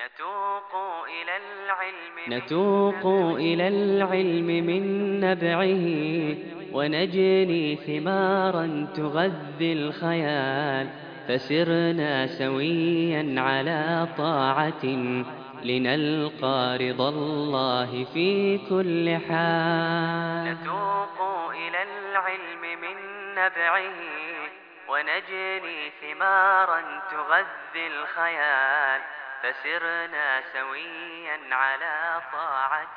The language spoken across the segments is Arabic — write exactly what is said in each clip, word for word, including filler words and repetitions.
نتوق إلى العلم نتوق إلى العلم من نبعه، ونجني ثمارا تغذي الخيال، فسرنا سويا على طاعة لنلقى رضا الله في كل حال. نتوق إلى العلم من نبعه، ونجني ثمارا تغذي الخيال، فسرنا سويا على طاعة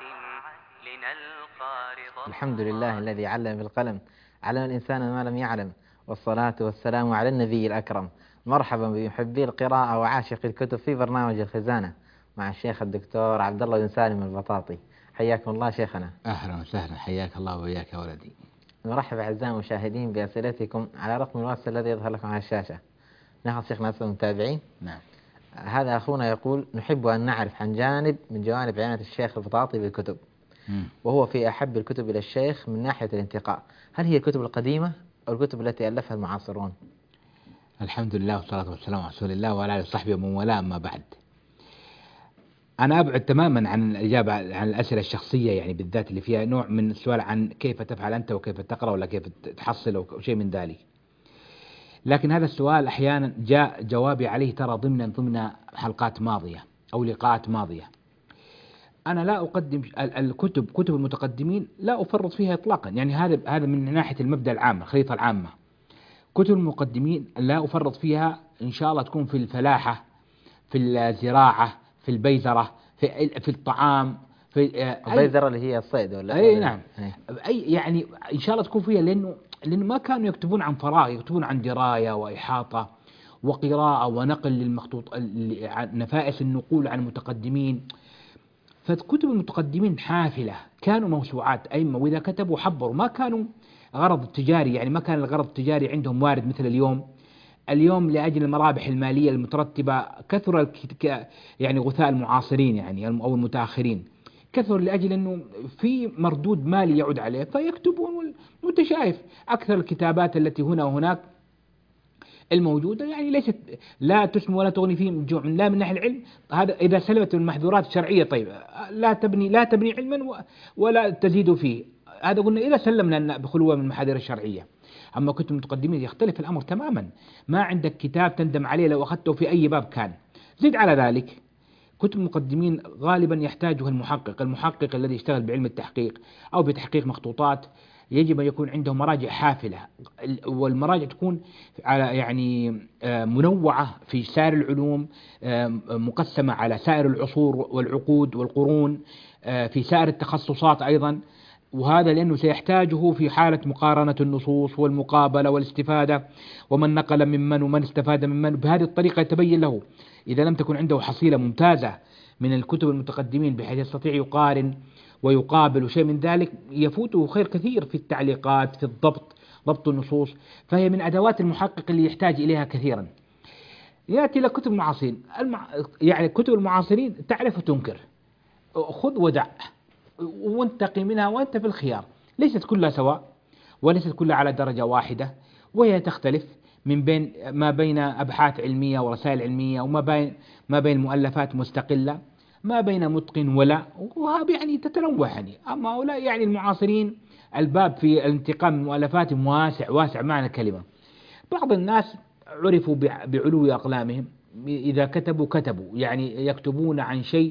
لنلقى رضا. الحمد لله الذي علم بالقلم، علم الإنسان ما لم يعلم، والصلاة والسلام على النبي الأكرم. مرحبا بمحبي القراءة وعاشق الكتب في برنامج الخزانة مع الشيخ الدكتور عبد الله بن سالم البطاطي. حياكم الله شيخنا. أهلا وسهلا، حياك الله وإياك يا ولدي. نرحب أعزائي المشاهدين بأسئلتكم على رقم الواتس الذي يظهر لكم على الشاشة. ناخذ شيخنا أسئلة المتابعين. نعم. هذا أخونا يقول: نحب أن نعرف عن جانب من جوانب عناية الشيخ البطاطي بالكتب، مم. وهو في أحب الكتب إلى الشيخ من ناحية الانتقاء، هل هي الكتب القديمة أو الكتب التي ألفها المعاصرون؟ الحمد لله والصلاة والسلام على رسول الله وعلى آله وصحبه ومن والاه، أما بعد. أنا أبعد تماما عن الإجابة عن الأسئلة الشخصية، يعني بالذات اللي فيها نوع من السؤال عن كيف تفعل أنت وكيف تقرأ ولا كيف تحصل أو شيء من ذلك. لكن هذا السؤال أحيانا جاء جوابي عليه ترى ضمن ضمن حلقات ماضية أو لقاءات ماضية. أنا لا أقدم الكتب كتب المتقدمين، لا أفرط فيها إطلاقا، يعني هذا هذا من ناحية المبدأ العام، الخريطة العامة. كتب المقدمين لا أفرط فيها، إن شاء الله تكون في الفلاحة، في الزراعة، في البيزرة، في في الطعام، في البيزرة اللي هي الصيد ولا؟ أي نعم. أي يعني إن شاء الله تكون فيها، لأنه لأنه ما كانوا يكتبون عن فراغ، يكتبون عن دراية وإحاطة وقراءة ونقل للمخطوط نفائس النقول عن المتقدمين. فكتب المتقدمين حافلة، كانوا موسوعات أئمة، وإذا كتبوا حبروا، ما كانوا غرض تجاري، يعني ما كان الغرض التجاري عندهم وارد مثل اليوم. اليوم لأجل المرابح المالية المترتبة كثر الك... يعني غثاء المعاصرين يعني أو المتأخرين كثر، لأجل أنه في مردود مالي يعود عليه فيكتبون. وأنت شايف أكثر الكتابات التي هنا وهناك الموجودة يعني ليست لا تسمى ولا تغني فيه من جوع، لا من ناحية العلم. هذا إذا سلبت المحظورات الشرعية، طيب لا تبني لا تبني علما ولا تزيد فيه. هذا قلنا إذا سلمنا بخلوة من المحاذير الشرعية. أما كتب المتقدمين يختلف الأمر تماما، ما عندك كتاب تندم عليه لو أخذته في أي باب كان. زد على ذلك كتب المقدمين غالبا يحتاجها المحقق المحقق الذي يشتغل بعلم التحقيق أو بتحقيق مخطوطات، يجب أن يكون عنده مراجع حافلة، والمراجع تكون على يعني منوعة في سائر العلوم، مقسمة على سائر العصور والعقود والقرون، في سائر التخصصات أيضا. وهذا لأنه سيحتاجه في حالة مقارنة النصوص والمقابلة والاستفادة، ومن نقل ممن ومن استفاد ممن. بهذه الطريقة يتبين له إذا لم تكن عنده حصيلة ممتازة من الكتب المتقدمين بحيث يستطيع يقارن ويقابل شيء من ذلك، يفوته خير كثير في التعليقات، في الضبط، ضبط النصوص. فهي من أدوات المحقق اللي يحتاج إليها كثيرا. يأتي إلى كتب المعاصرين، المع... يعني كتب المعاصرين تعرف وتنكر، خذ ودع وانتقي منها وانت في الخيار. ليست كلها سواء، وليست كلها على درجة واحدة، وهي تختلف من بين ما بين أبحاث علمية ورسائل علمية، وما بين ما بين مؤلفات مستقلة، ما بين متقن ولا، وهذا يعني تتنوع يعني. أما هؤلاء يعني المعاصرين الباب في الانتقام من مؤلفاتهم واسع واسع معنى الكلمة. بعض الناس عرفوا بعلو أقلامهم، إذا كتبوا كتبوا يعني يكتبون عن شيء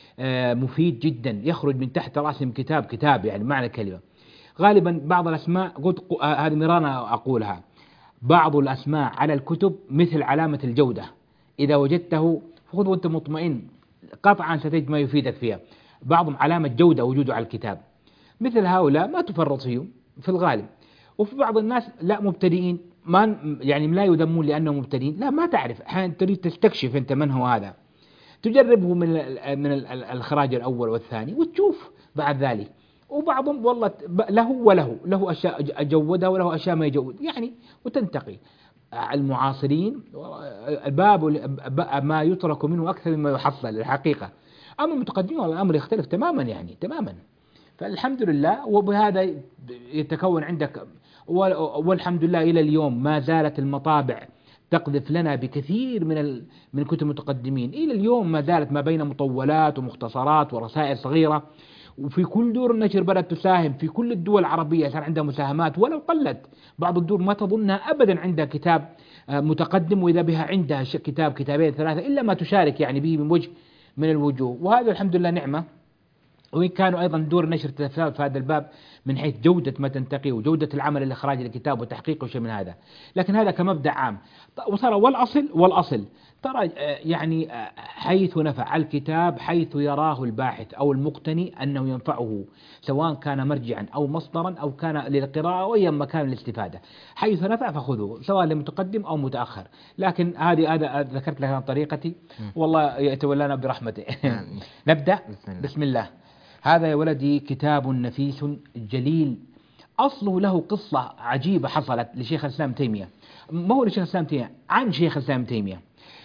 مفيد جدا، يخرج من تحت رأسهم كتاب كتاب يعني معنى الكلمة. غالبا بعض الأسماء قلت هذه مرارا أقولها، بعض الأسماء على الكتب مثل علامة الجودة، إذا وجدته خذ وأنت مطمئن قطعا ستجد ما يفيدك فيها. بعضهم علامة جودة وجوده على الكتاب. مثل هؤلاء ما تفرط فيهم في الغالب. وفي بعض الناس لا مبتدئين، ما يعني لا يذمون لأنهم مبتدئين، لا ما تعرف، أحيانا تريد تستكشف أنت من هو هذا، تجربه من من الخراج الأول والثاني وتشوف بعد ذلك. وبعضهم والله له وله له أشياء جودها وله أشياء ما يجود يعني، وتنتقي. المعاصرين الباب ما يترك منه أكثر مما يحصل الحقيقة. أما المتقدمين الأمر يختلف تماما يعني تماما. فالحمد لله، وبهذا يتكون عندك، والحمد لله إلى اليوم ما زالت المطابع تقذف لنا بكثير من ال... من كتب المتقدمين. إلى اليوم ما زالت ما بين مطولات ومختصرات ورسائل صغيرة، وفي كل دور النشر بدأت تساهم في كل الدول العربية، صار عندها مساهمات ولو قلت. بعض الدور ما تظنها أبدا عندها كتاب متقدم، وإذا بها عندها كتاب كتابين ثلاثة إلا ما تشارك يعني به من وجه من الوجوه، وهذا الحمد لله نعمة. وإن كانوا أيضا دور النشر تتفاوت في هذا الباب من حيث جودة ما تنتقي وجودة العمل الإخراجي للكتاب وتحقيقه شيء من هذا، لكن هذا كمبدأ عام. وترى والأصل والأصل ترى يعني حيث نفع الكتاب حيث يراه الباحث أو المقتني أنه ينفعه، سواء كان مرجعا أو مصدرا أو كان للقراءة أو أي مكان للاستفادة، حيث نفع فخذوه سواء لمتقدم أو متأخر. لكن هذه هذا ذكرت لك طريقتي، والله يتولانا برحمته. نبدأ بسم الله. بسم الله. هذا يا ولدي كتاب نفيس جليل، أصله له قصة عجيبة حصلت لشيخ الإسلام تيمية، ما هو لشيخ الإسلام تيمية، عن شيخ الإسلام تيمية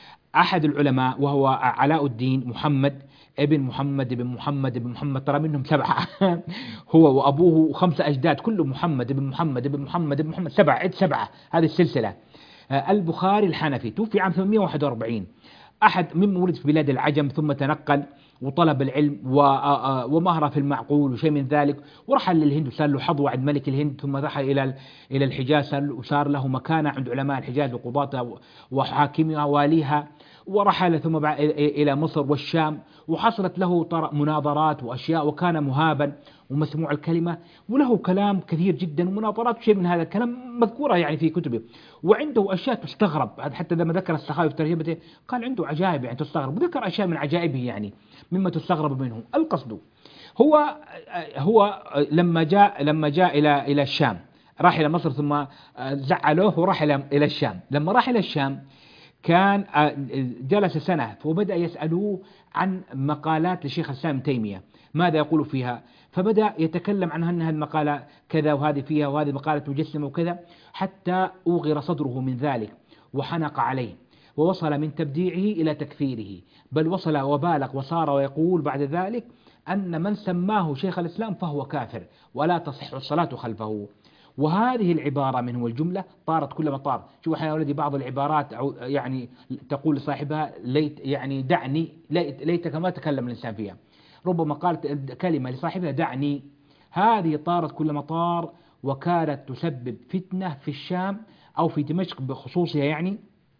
أحد العلماء، وهو علاء الدين محمد ابن محمد ابن محمد ابن محمد، ترى منهم سبعة هو وأبوه خمسة أجداد كله محمد ابن محمد ابن محمد ابن محمد، سبعة عد سبعة هذه السلسلة. البخاري الحنفي توفي عام ثمانمائة وواحد وأربعين، أحد ممن ولد في بلاد العجم ثم تنقل وطلب العلم ومهر في المعقول وشيء من ذلك، ورحل للهند وصار له حظوة عند ملك الهند، ثم رحل إلى إلى الحجاز وصار له مكانة عند علماء الحجاز وقضاتها وحاكمها واليها، ورحل ثم بعد إلى مصر والشام، وحصلت له مناظرات وأشياء، وكان مهابا ومسموع الكلمة، وله كلام كثير جدا ومناظرات وشيء من هذا الكلام مذكورة يعني في كتبه، وعنده أشياء تستغرب. حتى لما ذكر السخاوي في ترجمته قال عنده عجائب يعني تستغرب، وذكر أشياء من عجائبه يعني مما تستغرب منه. القصد هو هو لما جاء لما جاء إلى إلى الشام، راح إلى مصر ثم زعلوه وراح إلى الشام. لما راح إلى الشام كان جلس سنة، وبدأ يسألوه عن مقالات لشيخ الإسلام تيمية ماذا يقول فيها، فبدأ يتكلم عن أنها المقالة كذا وهذه فيها وهذه مقالة مجسمة وكذا، حتى أوغر صدره من ذلك وحنق عليه، ووصل من تبديعه إلى تكفيره، بل وصل وبالغ وصار ويقول بعد ذلك أن من سماه شيخ الإسلام فهو كافر ولا تصح الصلاة خلفه. وهذه العبارة منه والجملة طارت كلما طار. شوف يا ولدي بعض العبارات أو يعني تقول لصاحبها ليت يعني دعني ليت ليتك ما تكلم الإنسان فيها، ربما قالت كلمة لصاحبها دعني، هذه طارت كلما طار، وكانت تسبب فتنة في الشام أو في دمشق بخصوصها يعني،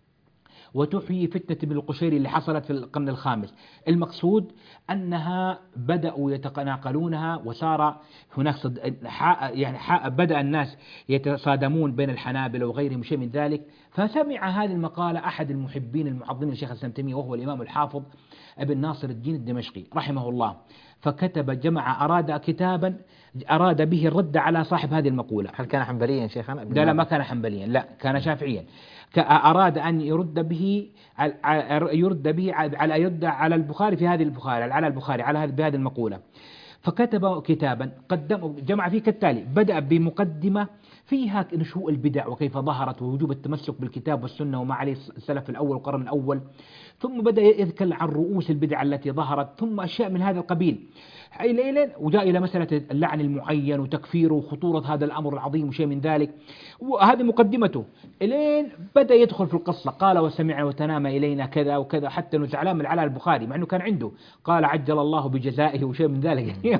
وتحيي فتنة ابن القشيري اللي حصلت في القرن الخامس. المقصود أنها بدأوا يتناقلونها، وصار هناك صد... يعني بدأ الناس يتصادمون بين الحنابلة وغيرهم شيء من ذلك. فسمع هذه المقالة أحد المحبين المعظمين لشيخ الإسلام تيمية، وهو الإمام الحافظ ابن ناصر الدين الدمشقي رحمه الله، فكتب جمع أراد كتابا أراد به الرد على صاحب هذه المقولة. هل كان حنبليا شيخنا؟ لا لا ما كان حنبليا، لا كان شافعيا. أراد أن يرد به يرد به على يرد على البخاري في هذه البخاري على البخاري على هذه بهذه المقولة، فكتب كتابا قدم جمع فيه كالتالي: بدأ بمقدمة فيها نشوء البدع وكيف ظهرت ووجوب التمسك بالكتاب والسنة وما عليه السلف الأول والقرن الأول، ثم بدأ يذكر عن رؤوس البدع التي ظهرت، ثم أشياء من هذا القبيل، وجاء إلى مسألة اللعن المعين وتكفيره وخطورة هذا الأمر العظيم وشيء من ذلك، وهذه مقدمته. إلين بدأ يدخل في القصة، قال وسمعنا وتنام إلينا كذا وكذا، حتى أنه زعلان من على البخاري مع أنه كان عنده، قال عجل الله بجزائه وشيء من ذلك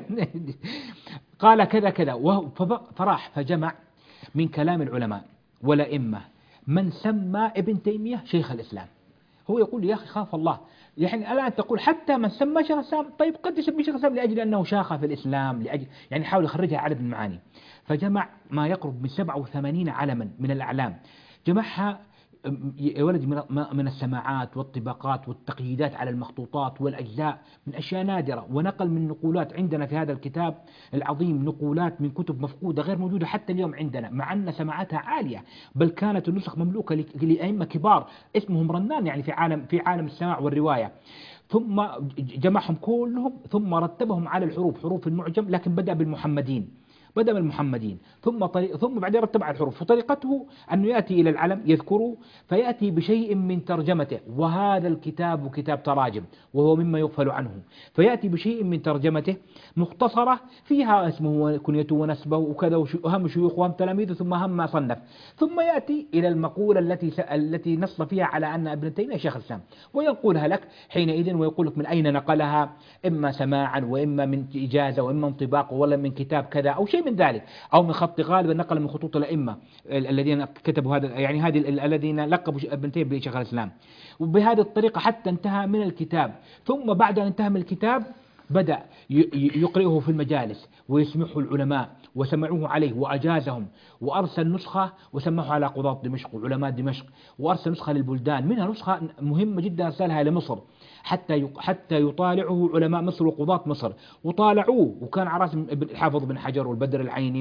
قال كذا كذا، فراح فجمع من كلام العلماء والأئمة من سمى ابن تيمية شيخ الإسلام. هو يقول يا أخي خاف الله، يعني الآن تقول حتى من سمى شيخ الإسلام، طيب قد يسمي شيخ الإسلام لأجل أنه شاخ في الإسلام، لأجل يعني حاول يخرجها عدد من المعاني. فجمع ما يقرب من سبعة وثمانين علما من الأعلام، جمعها يا ولدي من السماعات والطباقات والتقييدات على المخطوطات والأجزاء من أشياء نادرة، ونقل من نقولات عندنا في هذا الكتاب العظيم، نقولات من كتب مفقودة غير موجودة حتى اليوم عندنا، مع أن سماعاتها عالية، بل كانت النسخ مملوكة لأئمة كبار اسمهم رنان يعني في عالم في عالم السماع والرواية. ثم جمعهم كلهم ثم رتبهم على الحروف، حروف المعجم، لكن بدأ بالمحمدين بدأ من المحمدين ثم طريق ثم بعدين رتب على الحروف. وطريقته أنه يأتي إلى العلم يذكره فيأتي بشيء من ترجمته، وهذا الكتاب كتاب تراجم وهو مما يغفل عنه، فيأتي بشيء من ترجمته مختصرة فيها اسمه وكنيته ونسبه وكذا وهم شيوخه وهم تلاميذه ثم هم ما صنف، ثم يأتي إلى المقولة التي التي نص فيها على أن ابن تيمية شيخ الإسلام وينقلها لك حينئذ ويقول لك من أين نقلها، إما سماعا وإما من إجازة وإما انطباق ولا من كتاب كذا أو شيء من ذلك، أو من خط غالبا نقل من خطوط الأئمة الذين كتبوا هذا، يعني هذه الذين لقبوا ابن تيمية بشيخ الإسلام. وبهذه الطريقة حتى انتهى من الكتاب. ثم بعد أن انتهى من الكتاب بدأ يقرئه في المجالس ويسمعه العلماء وسمعوه عليه وأجازهم، وأرسل نسخة وسمعه على قضاة دمشق وعلماء دمشق، وأرسل نسخة للبلدان، منها نسخة مهمة جدا أرسلها لمصر حتى حتى يطالعه علماء مصر وقضاة مصر، وطالعوه، وكان على رأسهم الحافظ بن حجر والبدر العيني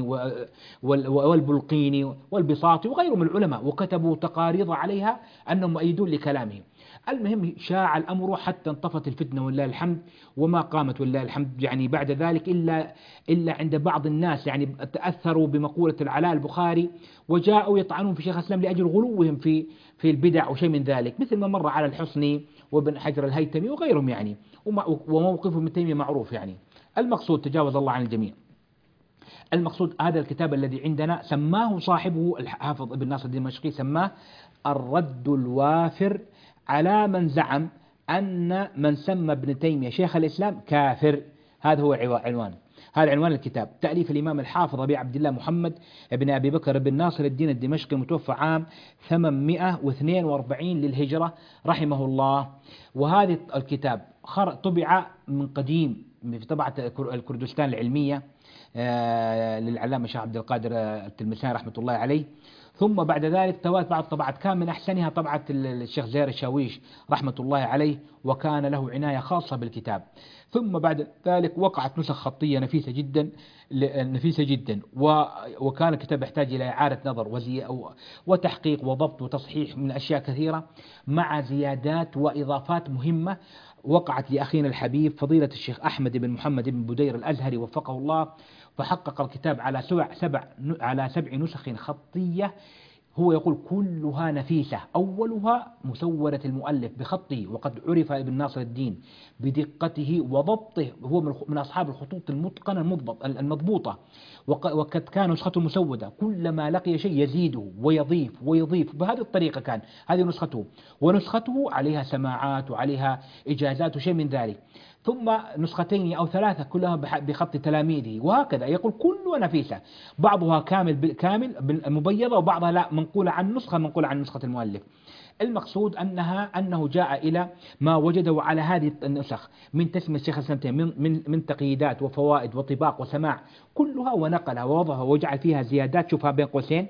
والبلقيني والبساطي وغيرهم من العلماء، وكتبوا تقارير عليها أنهم مؤيدون لكلامه. المهم شاع الأمر حتى انطفت الفتنة ولله الحمد، وما قامت ولله الحمد يعني بعد ذلك إلا إلا عند بعض الناس يعني تأثروا بمقولة العلاء البخاري وجاءوا يطعنون في شيخ الإسلام لأجل غلوهم في في البدع وشيء من ذلك، مثل ما مر على الحصني وابن حجر الهيتمي وغيرهم يعني، وموقفهم من تيمية معروف يعني. المقصود تجاوز الله عن الجميع. المقصود هذا الكتاب الذي عندنا سماه صاحبه الحافظ ابن ناصر الدين الدمشقي سماه الرد الوافر على من زعم أن من سمى ابن تيمية شيخ الإسلام كافر. هذا هو عنوان هذا عنوان الكتاب، تأليف الإمام الحافظ أبي عبد الله محمد بن أبي بكر بن ناصر الدين الدمشقي، متوفى عام ثمانمائة واثنين وأربعين للهجرة رحمه الله. وهذا الكتاب طبع من قديم في طبعة الكردستان العلمية للعلامة الشيخ عبد القادر التلمساني رحمة الله عليه، ثم بعد ذلك توالت بعض الطبعات، كان من أحسنها طبعة الشيخ زهير الشاويش رحمة الله عليه، وكان له عناية خاصة بالكتاب. ثم بعد ذلك وقعت نسخ خطية نفيسة جدا نفيسة جدا وكان الكتاب يحتاج إلى إعادة نظر وتحقيق وضبط وتصحيح من أشياء كثيرة، مع زيادات وإضافات مهمة وقعت لأخينا الحبيب فضيلة الشيخ أحمد بن محمد بن بدير الأزهري وفقه الله، فحقق الكتاب على سبع, سبع على سبع نسخ خطية، هو يقول كلها نفيسة، أولها مسودة المؤلف بخطه، وقد عرف ابن ناصر الدين بدقته وضبطه، هو من أصحاب الخطوط المتقنة المضبوطة، وقد كان نسخته مسودة، كلما لقي شيء يزيده ويضيف ويضيف، بهذه الطريقة كان هذه نسخته، ونسخته عليها سماعات وعليها إجازات وشيء من ذلك، ثم نسختين أو ثلاثة كلها بخط تلاميذه، وهكذا يقول كلها نفيسة، بعضها كامل بالكامل مبيضة، وبعضها لا منقولة عن نسخة منقولة عن نسخة المؤلف. المقصود أنها أنه جاء إلى ما وجده على هذه النسخ من تسمية الشيخ الإسلام من من من تقييدات وفوائد وطباق وسماع كلها، ونقلها ووضعها وجعل فيها زيادات، شوفها بين قوسين،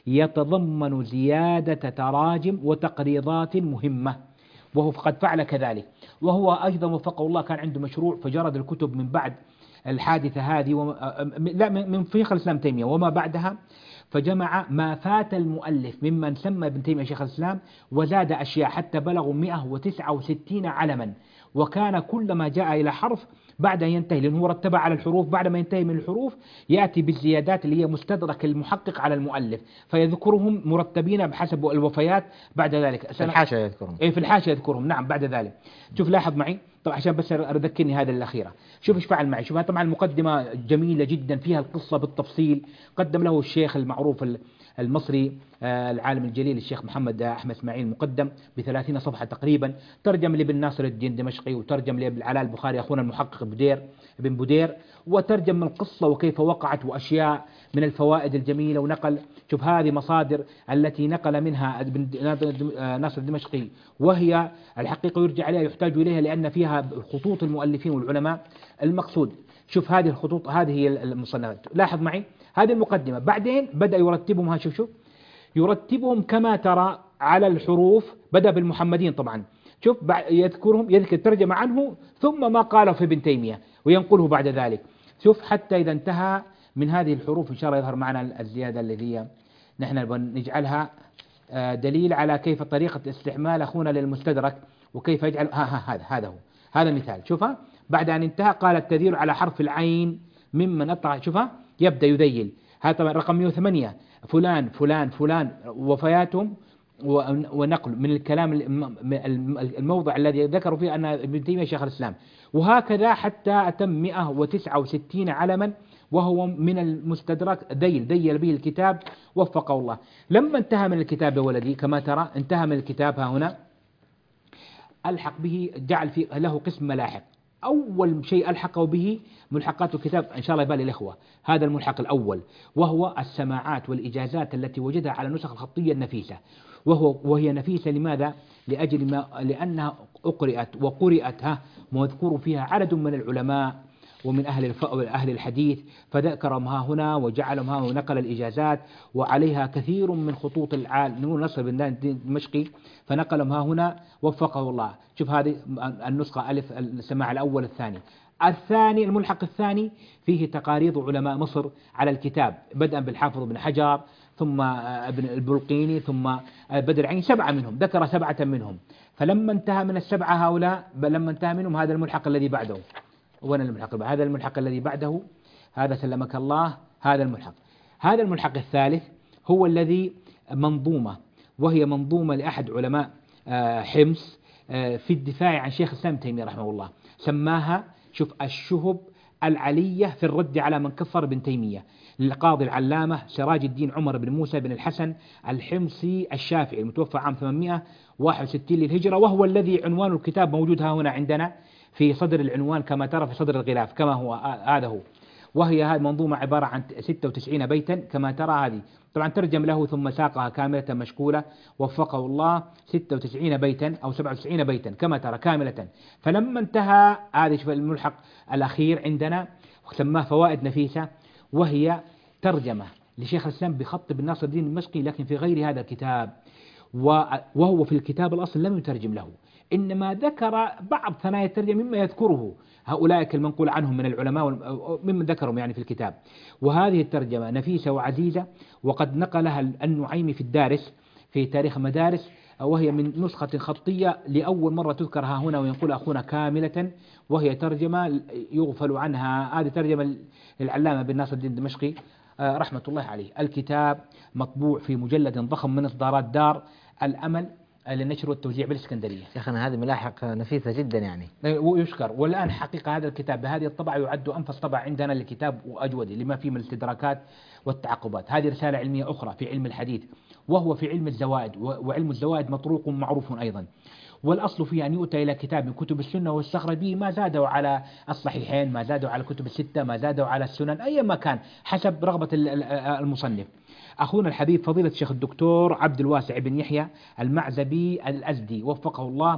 يتضمن زيادة تراجم وتقريضات مهمة، وهو قد فعل كذلك. وهو أيضا وفقه الله كان عنده مشروع فجرد الكتب من بعد الحادثة هذه وم... لا من شيخ الإسلام تيمية وما بعدها، فجمع ما فات المؤلف ممن سمى ابن تيمية شيخ الإسلام وزاد أشياء حتى بلغوا مئة وتسعة وستين علما، وكان كلما جاء إلى حرف بعد أن ينتهي، لأنه هو رتبها على الحروف، بعد ما ينتهي من الحروف يأتي بالزيادات اللي هي مستدرك المحقق على المؤلف، فيذكرهم مرتبين بحسب الوفيات بعد ذلك. في الحاشية يذكرهم إيه في الحاشية يذكرهم نعم بعد ذلك. شوف لاحظ معي طبعا عشان بس أذكرني هذا الأخيرة، شوف إيش فعل معي. شوف طبعا المقدمة جميلة جدا فيها القصة بالتفصيل، قدم له الشيخ المعروف المصري العالم الجليل الشيخ محمد أحمد إسماعيل مقدم بثلاثين صفحة تقريبا، ترجم لابن ناصر الدين الدمشقي، وترجم لعلاء البخاري أخونا المحقق بدير ابن بدير، وترجم من القصة وكيف وقعت وأشياء من الفوائد الجميلة، ونقل شوف هذه مصادر التي نقل منها ابن ناصر الدمشقي، وهي الحقيقة يرجع عليها يحتاج إليها لأن فيها خطوط المؤلفين والعلماء. المقصود شوف هذه الخطوط، هذه هي المصنفات، لاحظ معي هذه المقدمة، بعدين بدأ يرتبهم، ها شوف شوف يرتبهم كما ترى على الحروف، بدأ بالمحمدين طبعا، شوف يذكرهم يذكر ترجمة عنه ثم ما قاله في ابن تيمية وينقله بعد ذلك، شوف حتى إذا انتهى من هذه الحروف إن شاء الله يظهر معنا الزيادة التي نحن نجعلها دليل على كيف طريقة استعمال أخونا للمستدرك وكيف يجعل ها ها هذا هذا هو هذا مثال. شوفها بعد أن انتهى قال التدليل على حرف العين ممن أطلع، شوفها يبدأ يذيل. هذا طبعا رقم مئة وثمانية، فلان فلان فلان وفياتهم ونقل من الكلام الموضع الذي ذكروا فيه أن ابن تيمية شيخ الإسلام، وهكذا حتى أتم مئة وتسعة وستين علما، وهو من المستدرك ذيل ذيل به الكتاب وفقه الله. لما انتهى من الكتاب يا ولدي كما ترى انتهى من الكتاب ها هنا، ألحق به جعل في له قسم ملاحق. أول شيء ألحقه به ملحقات الكتاب إن شاء الله يبالي الإخوة، هذا الملحق الأول وهو السماعات والإجازات التي وجدها على النسخ الخطية النفيسة، وهو وهي نفيسة لماذا؟ لأجل ما لأنها أقرأت وقرأت ها مذكور فيها عدد من العلماء ومن أهل الف... أهل الحديث، فذكرهم ها هنا وجعلهم ها ونقل الإجازات، وعليها كثير من خطوط العالم نصر بن الدمشقي فنقلهم ها هنا وفقه الله. شوف هذه النسخة ألف السماع الأول الثاني. الثاني الملحق الثاني فيه تقاريض علماء مصر على الكتاب، بدءا بالحافظ بن حجر ثم ابن البلقيني ثم بدر العين، سبعة منهم ذكر سبعة منهم. فلما انتهى من السبعة هؤلاء لما انتهى منهم هذا الملحق الذي بعده، وين الملحق؟ هذا الملحق الذي بعده، هذا سلمك الله، هذا الملحق. هذا الملحق الثالث هو الذي منظومة، وهي منظومة لأحد علماء حمص في الدفاع عن شيخ الإسلام تيمية رحمه الله، سماها شوف الشهب العلية في الرد على من كفر ابن تيمية، للقاضي العلامة سراج الدين عمر بن موسى بن الحسن الحمصي الشافعي المتوفى عام ثمانمئة وواحد وستين للهجرة، وهو الذي عنوان الكتاب موجود ها هنا عندنا في صدر العنوان كما ترى في صدر الغلاف كما هو هذا هو. وهي هذه منظومة عبارة عن ستة وتسعين بيتا كما ترى، هذه طبعا ترجم له ثم ساقها كاملة مشكولة وفقه الله، ستة وتسعين بيتا أو سبعة وتسعين بيتا كما ترى كاملة. فلما انتهى هذا شوف الملحق الأخير عندنا سماه فوائد نفيسة، وهي ترجمة لشيخ الإسلام بخط ابن ناصر الدين الدمشقي لكن في غير هذا الكتاب، وهو في الكتاب الأصل لم يترجم له، إنما ذكر بعض ثنايا الترجمة مما يذكره هؤلاء المنقول عنهم من العلماء ممن ذكرهم يعني في الكتاب. وهذه الترجمة نفيسة وعزيزة، وقد نقلها النعيمي في الدارس في تاريخ مدارس، وهي من نسخة خطية لأول مرة تذكرها هنا وينقل أخونا كاملة، وهي ترجمة يغفل عنها. هذه ترجمة للعلامة بن ناصر الدين الدمشقي رحمة الله عليه. الكتاب مطبوع في مجلد ضخم من إصدارات دار الأمل للنشر والتوزيع بالإسكندرية. شيخنا هذه ملاحق نفيسة جدا يعني، ويشكر. والآن حقيقة هذا الكتاب بهذه الطبعة يعد أنفس طبعة عندنا للكتاب وأجود لما فيه من الاستدراكات والتعقبات. هذه رسالة علمية أخرى في علم الحديث، وهو في علم الزوائد، وعلم الزوائد مطروق معروف أيضا. والأصل فيه أن يؤتى إلى كتاب من كتب السنة ويستخرج به ما زادوا على الصحيحين، ما زادوا على الكتب الستة، ما زادوا على السنن، أي ما كان حسب رغبة المصنف. أخونا الحبيب فضيلة الشيخ الدكتور عبد الواسع بن يحيى المعزبي الأزدي وفقه الله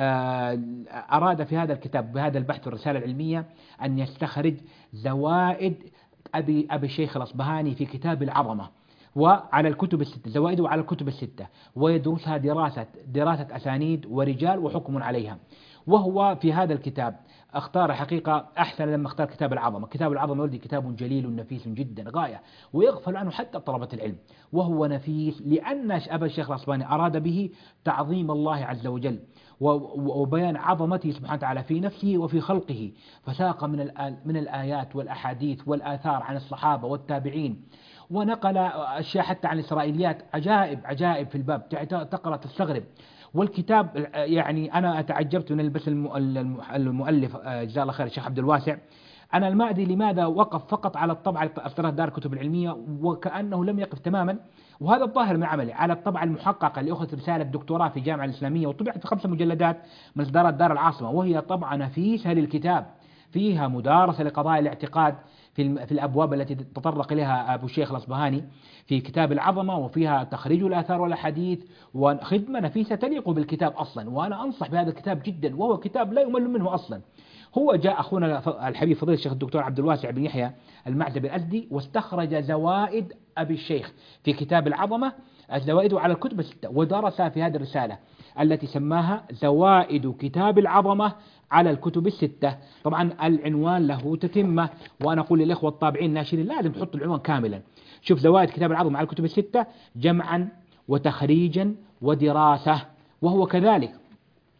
أراد في هذا الكتاب بهذا البحث والرسالة العلمية أن يستخرج زوائد أبي أبي الشيخ الأصبهاني في كتاب العظمة وعلى الكتب الستة، زوائده على الكتب الستة، ويدرسها دراسة دراسة أسانيد ورجال وحكم عليها. وهو في هذا الكتاب اختار حقيقة أحسن لما اختار كتاب العظمة. كتاب العظمة ولدي كتاب جليل نفيس جدا غاية، ويغفل عنه حتى طلبة العلم، وهو نفيس لأن أبا الشيخ الأصبهاني أراد به تعظيم الله عز وجل وبيان عظمته سبحانه وتعالى في نفسه وفي خلقه، فساق من من الآيات والأحاديث والآثار عن الصحابة والتابعين، ونقل أشياء حتى عن الإسرائيليات عجائب عجائب في الباب تقرأ تستغرب. والكتاب يعني أنا أتعجبت من بس المؤلف جزاه الله خير الشيخ عبد الواسع، أنا ما أدري لماذا وقف فقط على الطبعة أصدرها دار الكتب العلمية، وكأنه لم يقف تماما، وهذا الظاهر من عمله، على الطبعة المحققة لأخذ رسالة دكتوراه في الجامعة الإسلامية، وطبعت في خمسة مجلدات من إصدارات دار العاصمة، وهي طبعة نفيسة للكتاب فيها مدارسة لقضايا الاعتقاد في في الأبواب التي تطرق إليها أبو الشيخ الأصبهاني في كتاب العظمة، وفيها تخريج الآثار والأحاديث وخدمة نفيسة تليق بالكتاب أصلا. وأنا أنصح بهذا الكتاب جدا، وهو كتاب لا يمل منه أصلا. هو جاء أخونا الحبيب فضيلة الشيخ الدكتور عبد الواسع بن يحيى المعزبي الأزدي واستخرج زوائد أبي الشيخ في كتاب العظمة، زوائده على الكتب الستة، ودرس في هذه الرسالة التي سماها زوائد كتاب العظمة على الكتب الستة. طبعا العنوان له تتمة، وأنا أقول للإخوة الطابعين الناشرين لازم تحط العنوان كاملا. شوف زوائد كتاب العظمة على الكتب الستة جمعا وتخريجا ودراسة، وهو كذلك.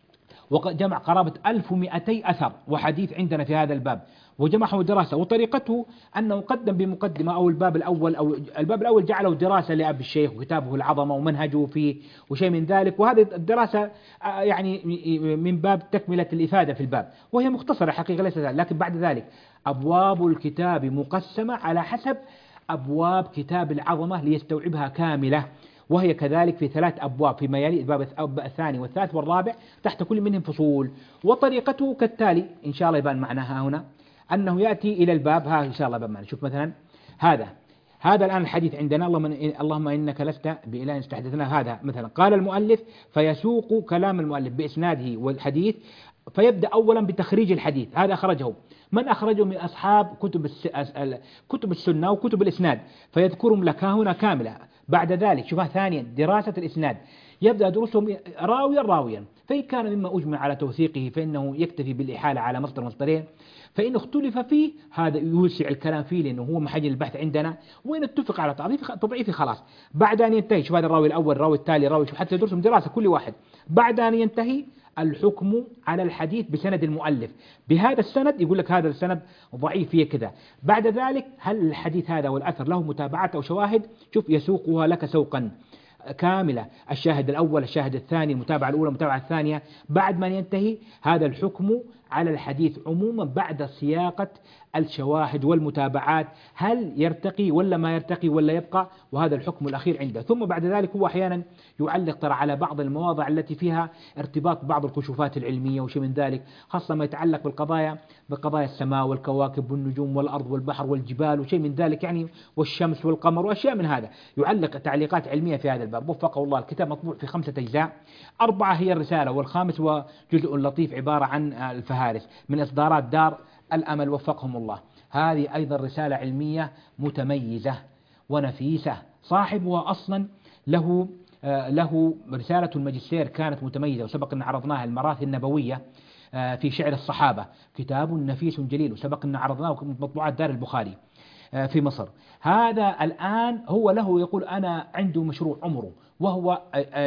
وجمع قرابة ألف ومئتي أثر وحديث عندنا في هذا الباب، وجمعه دراسة. وطريقته أنه قدم بمقدمة أو الباب الأول أو الباب الأول جعله دراسة لأب الشيخ وكتابه العظمة ومنهجه فيه وشيء من ذلك، وهذه الدراسة يعني من باب تكملة الإفادة في الباب، وهي مختصرة حقيقة ليست، لكن بعد ذلك أبواب الكتاب مقسمة على حسب أبواب كتاب العظمة ليستوعبها كاملة، وهي كذلك في ثلاث أبواب فيما يلي الباب الثاني والثالث والرابع تحت كل منهم فصول. وطريقته كالتالي إن شاء الله يبان معناها هنا، أنه يأتي إلى الباب، ها إن شاء الله يبان معنا. شوف مثلا هذا هذا الآن الحديث عندنا، اللهم اللهم إنك لست بإله استحدثنا. هذا مثلا قال المؤلف فيسوق كلام المؤلف بإسناده والحديث، فيبدأ أولا بتخريج الحديث. هذا أخرجه من أخرجه من أصحاب كتب كتب السنة وكتب الإسناد، فيذكرهم لك هنا كاملة. بعد ذلك شوفها ثانيا دراسة الإسناد، يبدأ يدرسهم راويا راويا، فإن كان مما أجمع على توثيقه فإنه يكتفي بالإحالة على مصدر مصدرين، فإن اختلف فيه هذا يوسع الكلام فيه لأنه هو محل البحث عندنا، وإن اتفق على تضعيفه تضعيفه خلاص. بعد أن ينتهي شوف هذا الراوي الأول الراوي التالي الراوي حتى يدرسهم دراسة كل واحد. بعد أن ينتهي الحكم على الحديث بسند المؤلف، بهذا السند يقول لك هذا السند ضعيف فيه كذا. بعد ذلك هل الحديث هذا والأثر له متابعات أو شواهد، شوف يسوقها لك سوقا كاملة، الشاهد الأول الشاهد الثاني المتابعة الأولى المتابعة الثانية. بعد ما ينتهي هذا الحكم على الحديث عموما بعد سياقة الشواهد والمتابعات، هل يرتقي ولا ما يرتقي ولا يبقى، وهذا الحكم الأخير عنده. ثم بعد ذلك هو أحيانا يعلق ترى على بعض المواضع التي فيها ارتباط بعض الكشوفات العلمية وشيء من ذلك، خاصة ما يتعلق بالقضايا بقضايا السماء والكواكب والنجوم والأرض والبحر والجبال وشيء من ذلك يعني، والشمس والقمر وأشياء من هذا، يعلق تعليقات علمية في هذا الباب وفقه الله. الكتاب مطبوع في خمسة أجزاء، أربعة هي الرسالة والخامس هو جزء لطيف عبارة عن الفهارس من إصدارات دار الأمل وفقهم الله. هذه أيضا رسالة علمية متميزة ونفيسة، صاحبها أصلا له له رسالة الماجستير كانت متميزة وسبق أن عرضناها، المراثي النبوية في شعر الصحابة، كتاب نفيس جليل وسبق أن عرضناه مطبوعات دار البخاري في مصر. هذا الآن هو له يقول أنا عنده مشروع عمره، وهو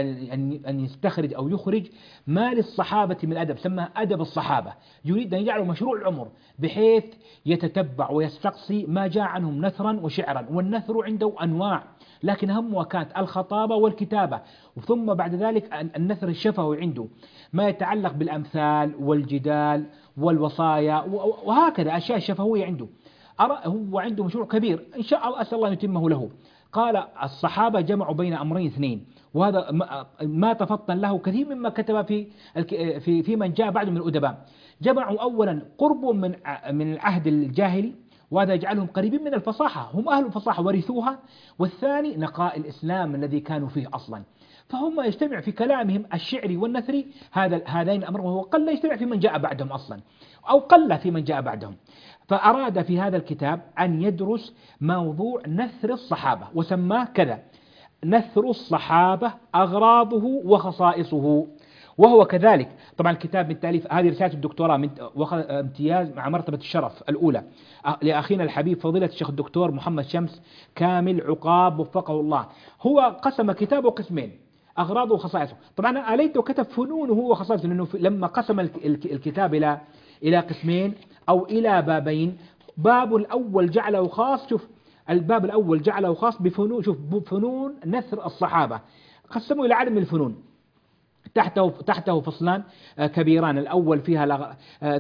أن يستخرج أو يخرج ما للصحابة من أدب، سماه أدب الصحابة، يريد أن يجعله مشروع العمر بحيث يتتبع ويستقصي ما جاء عنهم نثرا وشعرا. والنثر عنده أنواع، لكن أهمها كانت الخطابة والكتابة، ثم بعد ذلك النثر الشفوي عنده ما يتعلق بالأمثال والجدال والوصايا وهكذا أشياء شفوية عنده. هو عنده مشروع كبير إن شاء الله أسأل الله أن يتمه له. قال الصحابة جمعوا بين أمرين اثنين، وهذا ما تفطن له كثير مما كتب في في في من جاء بعد من الأدباء. جمعوا أولا قرب من من العهد الجاهلي، وهذا يجعلهم قريبين من الفصاحة، هم أهل الفصاحة ورثوها، والثاني نقاء الإسلام الذي كانوا فيه أصلا، فهم يجتمع في كلامهم الشعري والنثري هذا هذين الأمر، وهو قل يجتمع في من جاء بعدهم أصلا أو قل في من جاء بعدهم. فأراد في هذا الكتاب أن يدرس موضوع نثر الصحابة وسماه كذا: نثر الصحابة أغراضه وخصائصه. وهو كذلك طبعا الكتاب من تأليف، هذه رسالة الدكتوراه من وأخذ امتياز مع مرتبة الشرف الأولى لأخينا الحبيب فضيلة الشيخ الدكتور محمد شمس كامل عقاب وفقه الله. هو قسم كتابه قسمين: أغراضه وخصائصه. طبعا أليته كتب فنونه وخصائصه، لأنه لما قسم الكتاب إلى إلى قسمين أو إلى بابين، باب الأول جعله خاص، شوف الباب الأول جعله خاص بفنون، شوف فنون نثر الصحابة، قسموا إلى عدد من الفنون، تحته تحته فصلان كبيران، الأول فيها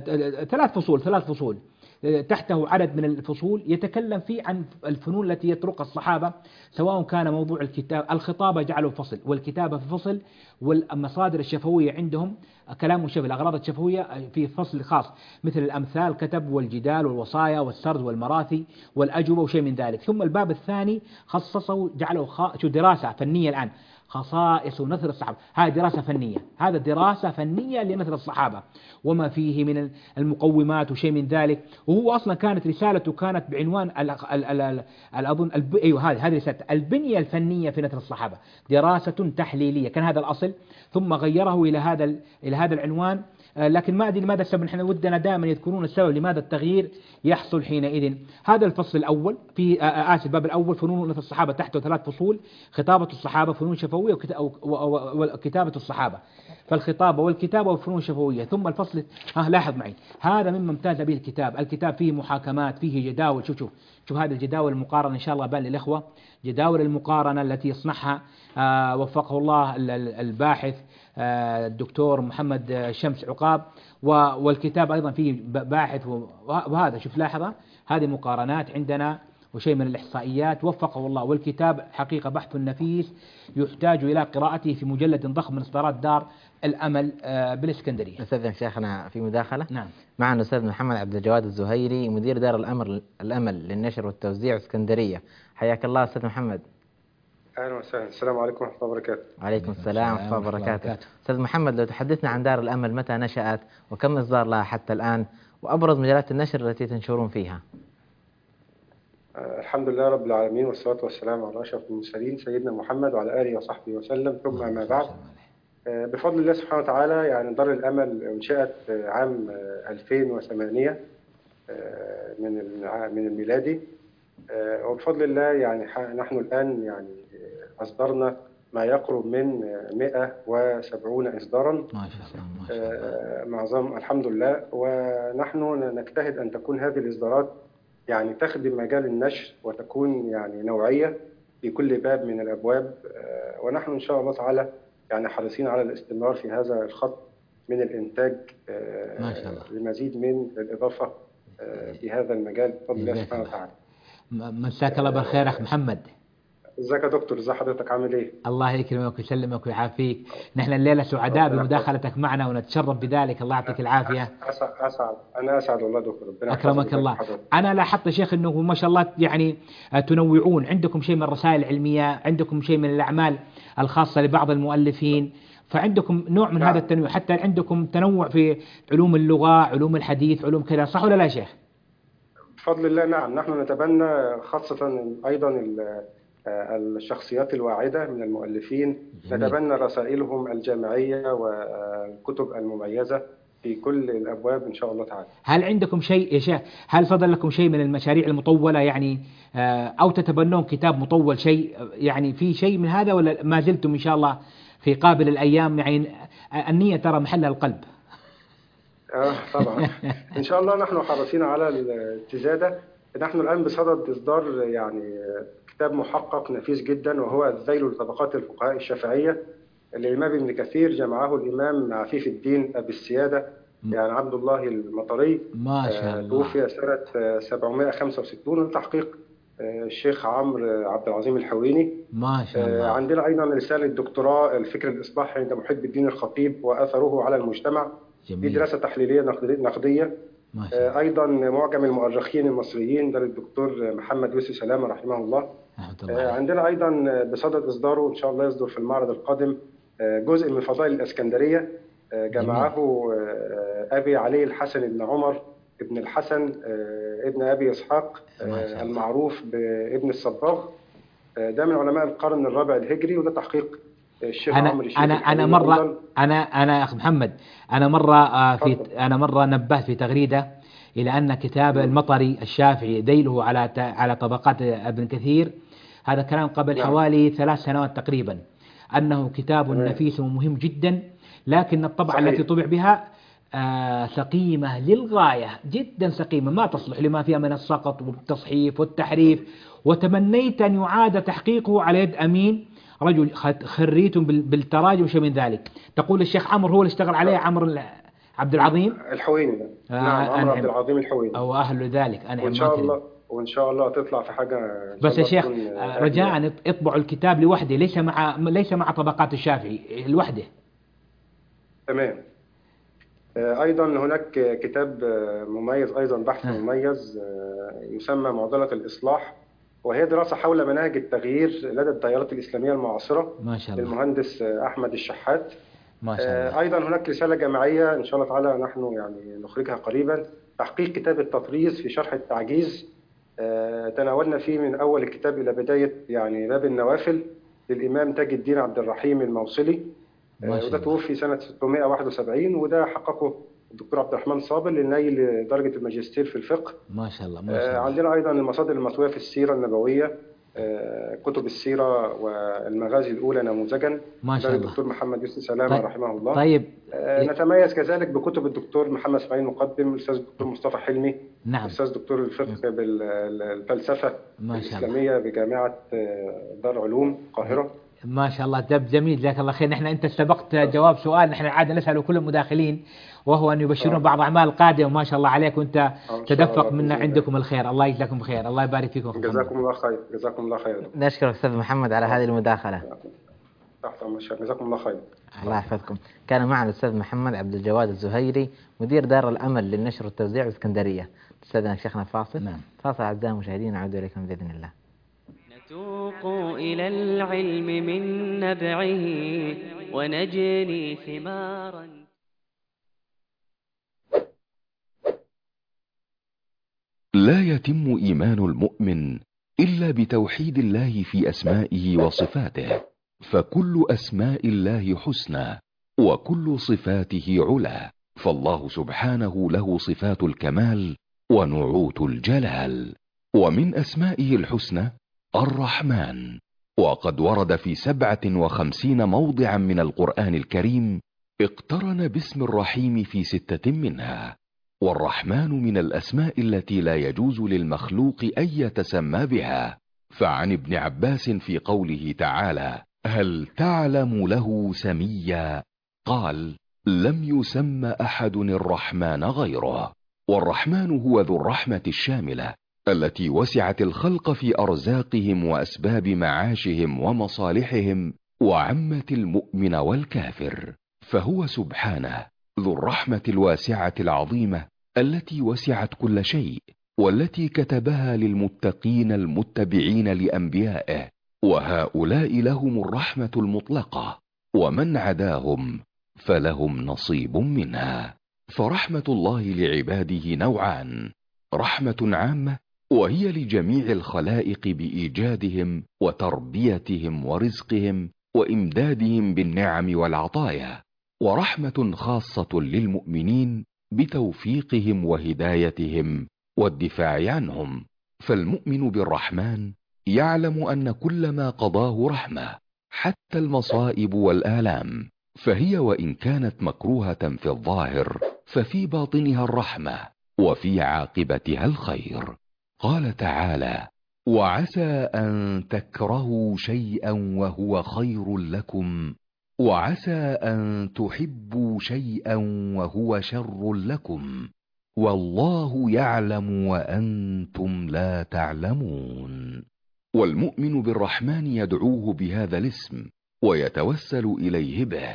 ثلاث فصول ثلاث فصول تحته عدد من الفصول يتكلم فيه عن الفنون التي يطرقها الصحابة، سواء كان موضوع الكتاب الخطابة جعله فصل، والكتابة في فصل، والمصادر الشفوية عندهم كلام شفوي، الأغراض الشفوية في فصل خاص مثل الأمثال كتب، والجدال والوصايا والسرد والمراثي والأجوبة وشيء من ذلك. ثم الباب الثاني خصصه جعله خ... شو دراسة فنية الآن، خصائص نثر الصحابة. هذه دراسة فنية، هذا دراسة فنية لنثر الصحابة وما فيه من المقومات وشيء من ذلك. وهو أصلا كانت رسالته كانت بعنوان ال ال ال ال أظن الب... أيوه هذه هذه رسالة البنية الفنية في نثر الصحابة، دراسة تحليلية، كان هذا الأصل، ثم غيره إلى هذا إلى هذا العنوان آه، لكن ما أدري لماذا السبب. نحن ودنا دائما يذكرون السبب لماذا التغيير يحصل حينئذ. هذا الفصل الأول في آه، آه، آسف الباب الأول فنون أنثى الصحابة، تحته ثلاث فصول: خطابة الصحابة، فنون شفوية، وكتا- و- و- وكتابة الصحابة. فالخطابة والكتابة والفنون الشفوية. ثم الفصل، ها لاحظ معي، هذا مما امتاز به الكتاب. الكتاب فيه محاكمات، فيه جداول. شوف شوف شوف هذه الجداول المقارنة إن شاء الله بان للإخوة، جداول المقارنة التي يصنعها آه، وفقه الله ال- ال- الباحث آه، الدكتور محمد شمس عقاب، و- والكتاب أيضا فيه ب- باحث و- وهذا شوف لاحظة، هذه مقارنات عندنا وشيء من الإحصائيات وفقه الله. والكتاب حقيقة بحث نفيس يحتاج إلى قراءته في مجلد ضخم من إصدارات دار الأمل آه، بالإسكندرية. أستاذ شيخنا في مداخلة. نعم. معنا الأستاذ محمد عبد الجواد الزهيري، مدير دار الأمر الأمل للنشر والتوزيع اسكندرية. حياك الله أستاذ محمد. أهلا وسهلا. السلام عليكم ورحمة الله وبركاته. وعليكم السلام ورحمة الله وبركاته. أستاذ محمد، لو تحدثنا عن دار الأمل، متى نشأت وكم إصدار لها حتى الآن، وأبرز مجالات النشر التي تنشرون فيها؟ آه الحمد لله رب العالمين، والصلاة والسلام على أشرف المرسلين سيدنا محمد وعلى آله وصحبه وسلم، ثم أما بعد. آه بفضل الله سبحانه وتعالى، يعني دار الأمل انشأت آه عام آه ألفين وثمانية آه من الع- من الميلادي. آه وبفضل الله يعني ح- نحن الآن يعني آه، أصدرنا ما يقرب من آه، مئة وسبعين إصدارا. ما شاء الله ما شاء الله. آه، معظم الحمد لله. ونحن نجتهد أن تكون هذه الإصدارات يعني تخدم مجال النشر وتكون يعني نوعية في كل باب من الأبواب. آه، ونحن إن شاء الله تعالى يعني حريصين على الاستمرار في هذا الخط من الإنتاج آه، ما شاء الله. لمزيد من الإضافة آه، في هذا المجال بفضل الله جزاك سبحانه الله. وتعالى. م- مساك الله بالخير أخ محمد. ازيك يا دكتور؟ ازي حضرتك؟ عامل ايه؟ الله يكرمك ويسلمك ويعافيك. نحن الليلة سعداء ربنا بمداخلتك معنا ونتشرف بذلك، الله يعطيك العافية. أسعد, أسعد أنا أسعد والله دكتور، ربنا أكرمك يحفظك الله. ويبارك حضرتك. أنا لاحظت يا شيخ أنه ما شاء الله يعني آه، تنوعون، عندكم شيء من الرسائل العلمية، عندكم شيء من الأعمال الخاصة لبعض المؤلفين، فعندكم نوع من نعم. هذا التنوع، حتى عندكم تنوع في علوم اللغة، علوم الحديث، علوم كذا، صح ولا لا يا شيخ؟ بفضل الله نعم. نحن نتبنى خاصة أيضا ال- آه، الشخصيات الواعدة من المؤلفين، جميل. نتبنى رسائلهم الجامعية والكتب المميزة في كل الأبواب إن شاء الله تعالى. هل عندكم شيء يا شيخ، هل صدر لكم شيء من المشاريع المطولة يعني آه، أو تتبنون كتاب مطول شيء، آه، يعني في شيء من هذا، ولا ما زلتم إن شاء الله في قابل الأيام يعني آه، النية ترى محلها القلب؟ آه طبعا. إن شاء الله نحن حريصين على التزادة. نحن الآن بصدد إصدار يعني كتاب محقق نفيس جدا، وهو الذيل لطبقات الفقهاء الشافعية للإمام ابن كثير، جمعه الإمام عفيف الدين أبي السيادة يعني عبد الله المطري. ما شاء آه، الله. توفي سنة آه، سبعمائة وخمسة وستين لتحقيق آه، الشيخ عمرو عبد العظيم الحويني. ما شاء آه، الله. عندنا أيضا رسالة دكتوراه الفكر الإصلاحي عند محب الدين الخطيب وأثره على المجتمع. دي جميل. دراسة تحليلية نقدي- نقدية. ما شاء الله. آه، أيضا معجم المؤرخين المصريين ده للدكتور محمد يوسف سلامة رحمه الله. رحمة الله آه، عليه. عندنا أيضا بصدد إصداره إن شاء الله، يصدر في المعرض القادم آه، جزء من فضائل الإسكندرية، آه، جمعه آه، أبي علي الحسن بن عمر ابن الحسن آه، ابن أبي إسحاق ما شاء آه، الله. المعروف بابن الصباغ. آه، ده من علماء القرن الرابع الهجري، وده تحقيق الشيخ أنا عمرو الشيخ أنا أنا الحويني مرة أيضاً. أنا أنا يا أخ محمد، أنا مرة آه، في اتفضل. أنا مرة نبهت في تغريدة إلى أن كتاب المطري الشافعي ذيله على ت- على طبقات ابن كثير، هذا كلام قبل نعم. حوالي ثلاث سنوات تقريبا، أنه كتاب تمام. نفيس ومهم جدا، لكن الطبعة صحيح. التي طبع بها آه، سقيمة للغاية، جدا سقيمة، ما تصلح لما فيها من السقط والتصحيف والتحريف، وتمنيت أن يعاد تحقيقه على يد أمين رجل خ- خريت بال- بالتراجم وشيء من ذلك. تقول الشيخ عمرو هو اللي اشتغل عليه، عمرو ال- عبد العظيم الحويني ده. آه، نعم، عمرو أنعم. عبد العظيم الحويني. أو أهل ذلك أنعم وإن شاء ماكرم. الله وإن شاء الله تطلع في حاجة إن بس شاء يا الله شيخ تكون آه، هادية. رجاء اطبعوا الكتاب لوحده، ليس مع ليس مع طبقات الشافعي لوحده. تمام. آه، أيضا هناك كتاب آه، مميز أيضا، بحث ها. مميز آه، يسمى معضلة الإصلاح، وهي دراسة حول مناهج التغيير لدى التيارات الإسلامية المعاصرة ما شاء الله. للمهندس آه، أحمد الشحات. ما شاء آه، الله. أيضا هناك رسالة جامعية إن شاء الله تعالى نحن يعني نخرجها قريبا، تحقيق كتاب التطريز في شرح التعجيز. آه، تناولنا فيه من أول الكتاب إلى بداية يعني باب النوافل للإمام تاج الدين عبد الرحيم الموصلي. وده توفي سنة ستمائة وواحد وسبعين، وده حققه الدكتور عبد الرحمن صابر لنيل درجة الماجستير في الفقه. ما شاء الله ما شاء الله. عندنا أيضا المصادر المطوية في السيرة النبوية، كتب السيرة والمغازي الأولى نموذجا، ما شاء الله، الدكتور محمد يوسف سلامة طيب. رحمه الله. طيب نتميز كذلك بكتب الدكتور محمد اسماعيل مقدم، الأستاذ الدكتور مصطفى حلمي، نعم. الأستاذ دكتور الفقه بالفلسفة الإسلامية بجامعة دار العلوم القاهرة. ما شاء الله، دب جميل، جزاك الله خير. نحن أنت سبقت جواب سؤال نحن عادة نسأله كل المداخلين، وهو أن يبشرون بعض أعمال القادمة، وما شاء الله عليك، وأنت تدفق منا عندكم الخير. الله يجزاكم بخير، الله يبارك فيكم. جزاكم الله خير. جزاكم الله خير. نشكرك أستاذ محمد على هذه المداخلة. جزاكم الله خير. الله يحفظكم. كان معنا الأستاذ محمد عبد الجواد الزهيري، مدير دار الأمل للنشر والتوزيع بالإسكندرية. أستاذنا شيخنا فاصل. نعم. فاصل أعزائي المشاهدين، نعود إليكم بإذن الله. نتوق إلى العلم من نبعه ونجني ثمارا. لا يتم إيمان المؤمن إلا بتوحيد الله في أسمائه وصفاته، فكل أسماء الله حسنى وكل صفاته علا، فالله سبحانه له صفات الكمال ونعوت الجلال. ومن أسمائه الحسنى الرحمن، وقد ورد في سبعة وخمسين موضعا من القرآن الكريم اقترن باسم الرحيم في ستة منها. والرحمن من الأسماء التي لا يجوز للمخلوق أن يتسمى بها، فعن ابن عباس في قوله تعالى: هل تعلم له سميا؟ قال: لم يسم أحد الرحمن غيره. والرحمن هو ذو الرحمة الشاملة التي وسعت الخلق في أرزاقهم وأسباب معاشهم ومصالحهم، وعمت المؤمن والكافر، فهو سبحانه ذو الرحمة الواسعة العظيمة التي وسعت كل شيء، والتي كتبها للمتقين المتبعين لأنبيائه، وهؤلاء لهم الرحمة المطلقة، ومن عداهم فلهم نصيب منها. فرحمة الله لعباده نوعان: رحمة عامة وهي لجميع الخلائق بإيجادهم وتربيتهم ورزقهم وإمدادهم بالنعم والعطايا، ورحمة خاصة للمؤمنين بتوفيقهم وهدايتهم والدفاع عنهم. فالمؤمن بالرحمن يعلم أن كل ما قضاه رحمة، حتى المصائب والآلام، فهي وإن كانت مكروهة في الظاهر ففي باطنها الرحمة وفي عاقبتها الخير. قال تعالى: وعسى أن تكرهوا شيئا وهو خير لكم، وعسى أن تحبوا شيئا وهو شر لكم، والله يعلم وأنتم لا تعلمون. والمؤمن بالرحمن يدعوه بهذا الاسم ويتوسل إليه به،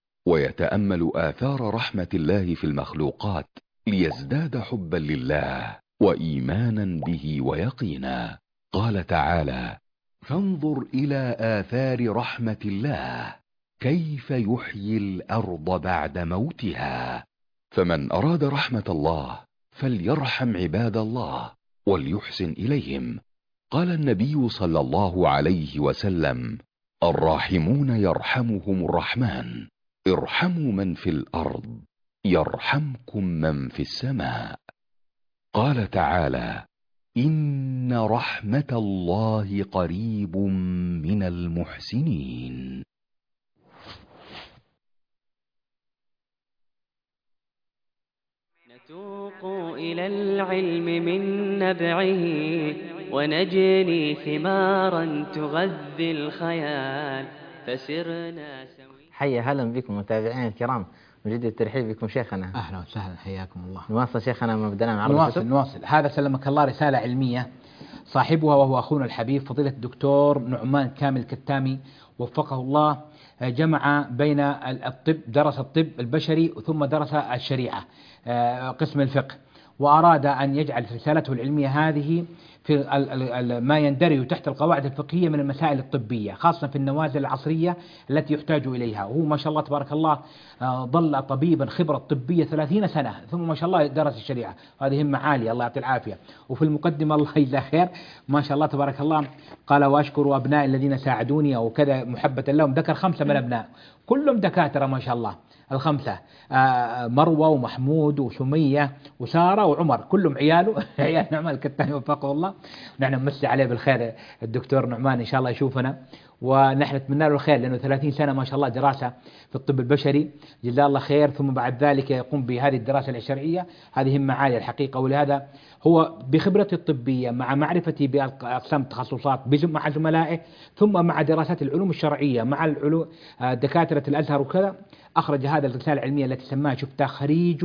ويتأمل آثار رحمة الله في المخلوقات ليزداد حبا لله وإيمانا به ويقينا. قال تعالى: فانظر إلى آثار رحمة الله كيف يحيي الأرض بعد موتها. فمن أراد رحمة الله فليرحم عباد الله وليحسن إليهم. قال النبي صلى الله عليه وسلم: الراحمون يرحمهم الرحمن، ارحموا من في الأرض يرحمكم من في السماء. قال تعالى: إن رحمة الله قريب من المحسنين. نتوق إلى العلم من نبعه ونجني ثمارا تغذي الخيال فسرنا سوي. حيا هلا بكم متابعين الكرام، نجد الترحيب بكم شيخنا. أهلا وسهلا، حياكم الله. نواصل شيخنا مبدأنا مع نواصل نواصل هذا سلمك الله رسالة علمية صاحبها وهو أخونا الحبيب فضيلة الدكتور نعمان كامل كتامي وفقه الله، جمع بين الطب، درس الطب البشري ثم درس الشريعة قسم الفقه، وأراد أن يجعل رسالته العلمية هذه في ال- ال- ال- ما يندرج تحت القواعد الفقهية من المسائل الطبية، خاصة في النوازل العصرية التي يحتاج إليها. وهو ما شاء الله تبارك الله آه، ظل طبيبا خبرة طبية ثلاثين سنة، ثم ما شاء الله درس الشريعة، هذه همة عالية الله يعطي العافية. وفي المقدمة الله يجزاه خير ما شاء الله تبارك الله قال: وأشكر أبنائي الذين ساعدوني أو كذا محبة لهم. ذكر خمسة من الأبناء كلهم دكاترة ما شاء الله، الخمسة آه، مروة ومحمود وسمية وسارة وعمر، كلهم عياله عيال نعمان الكتاني وفقه الله. نحن نمسي عليه بالخير الدكتور نعمان إن شاء الله يشوفنا، ونحن نتمنى له الخير لأنه ثلاثين سنة ما شاء الله دراسة في الطب البشري، جزاه الله خير. ثم بعد ذلك يقوم بهذه الدراسة الشرعية، هذه همة عالية الحقيقة. ولهذا هو بخبرته الطبية مع معرفته بأقسام التخصصات مع زملائه، ثم مع دراسات العلوم الشرعية مع العلوم دكاترة الأزهر وكذا، أخرج هذا الرسالة العلمية التي سماها شوف تخريج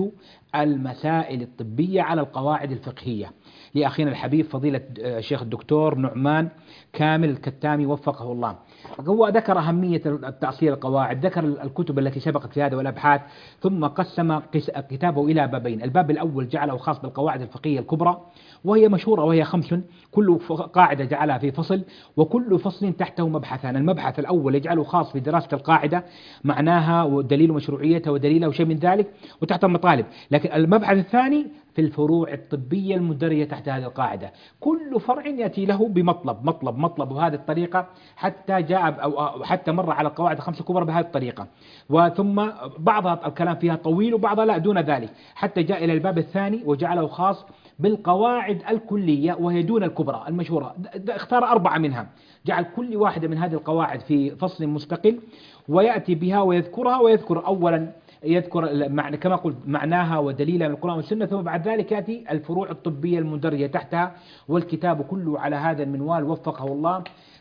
المسائل الطبية على القواعد الفقهية لأخينا الحبيب فضيلة الشيخ الدكتور نعمان كامل الكتامي وفقه الله. هو ذكر أهمية تأصيل القواعد، ذكر الكتب التي سبقت في هذا والأبحاث، ثم قسم كتابه إلى بابين. الباب الأول جعله خاص بالقواعد الفقهية الكبرى وهي مشهورة وهي خمس، كل قاعدة جعلها في فصل وكل فصل تحته مبحثان. المبحث الأول يجعله خاص بدراسة القاعدة معناها ودليل مشروعيتها ودليلها وشيء من ذلك وتحت المطالب، لكن المبحث الثاني في الفروع الطبية المندرجة تحت هذه القاعدة، كل فرع يأتي له بمطلب مطلب مطلب بهذه الطريقة، حتى جاء أو حتى مر على القواعد الخمسة الكبرى بهذه الطريقة، وثم بعضها الكلام فيها طويل وبعضها لا دون ذلك، حتى جاء إلى الباب الثاني وجعله خاص بالقواعد الكلية وهي دون الكبرى المشهورة، اختار أربعة منها، جعل كل واحدة من هذه القواعد في فصل مستقل ويأتي بها ويذكرها، ويذكر أولا يذكر معنى كما قلت معناها ودليلها من القرآن والسنة، ثم بعد ذلك يأتي الفروع الطبية المندرجة تحتها. والكتاب كله على هذا المنوال وفقه الله،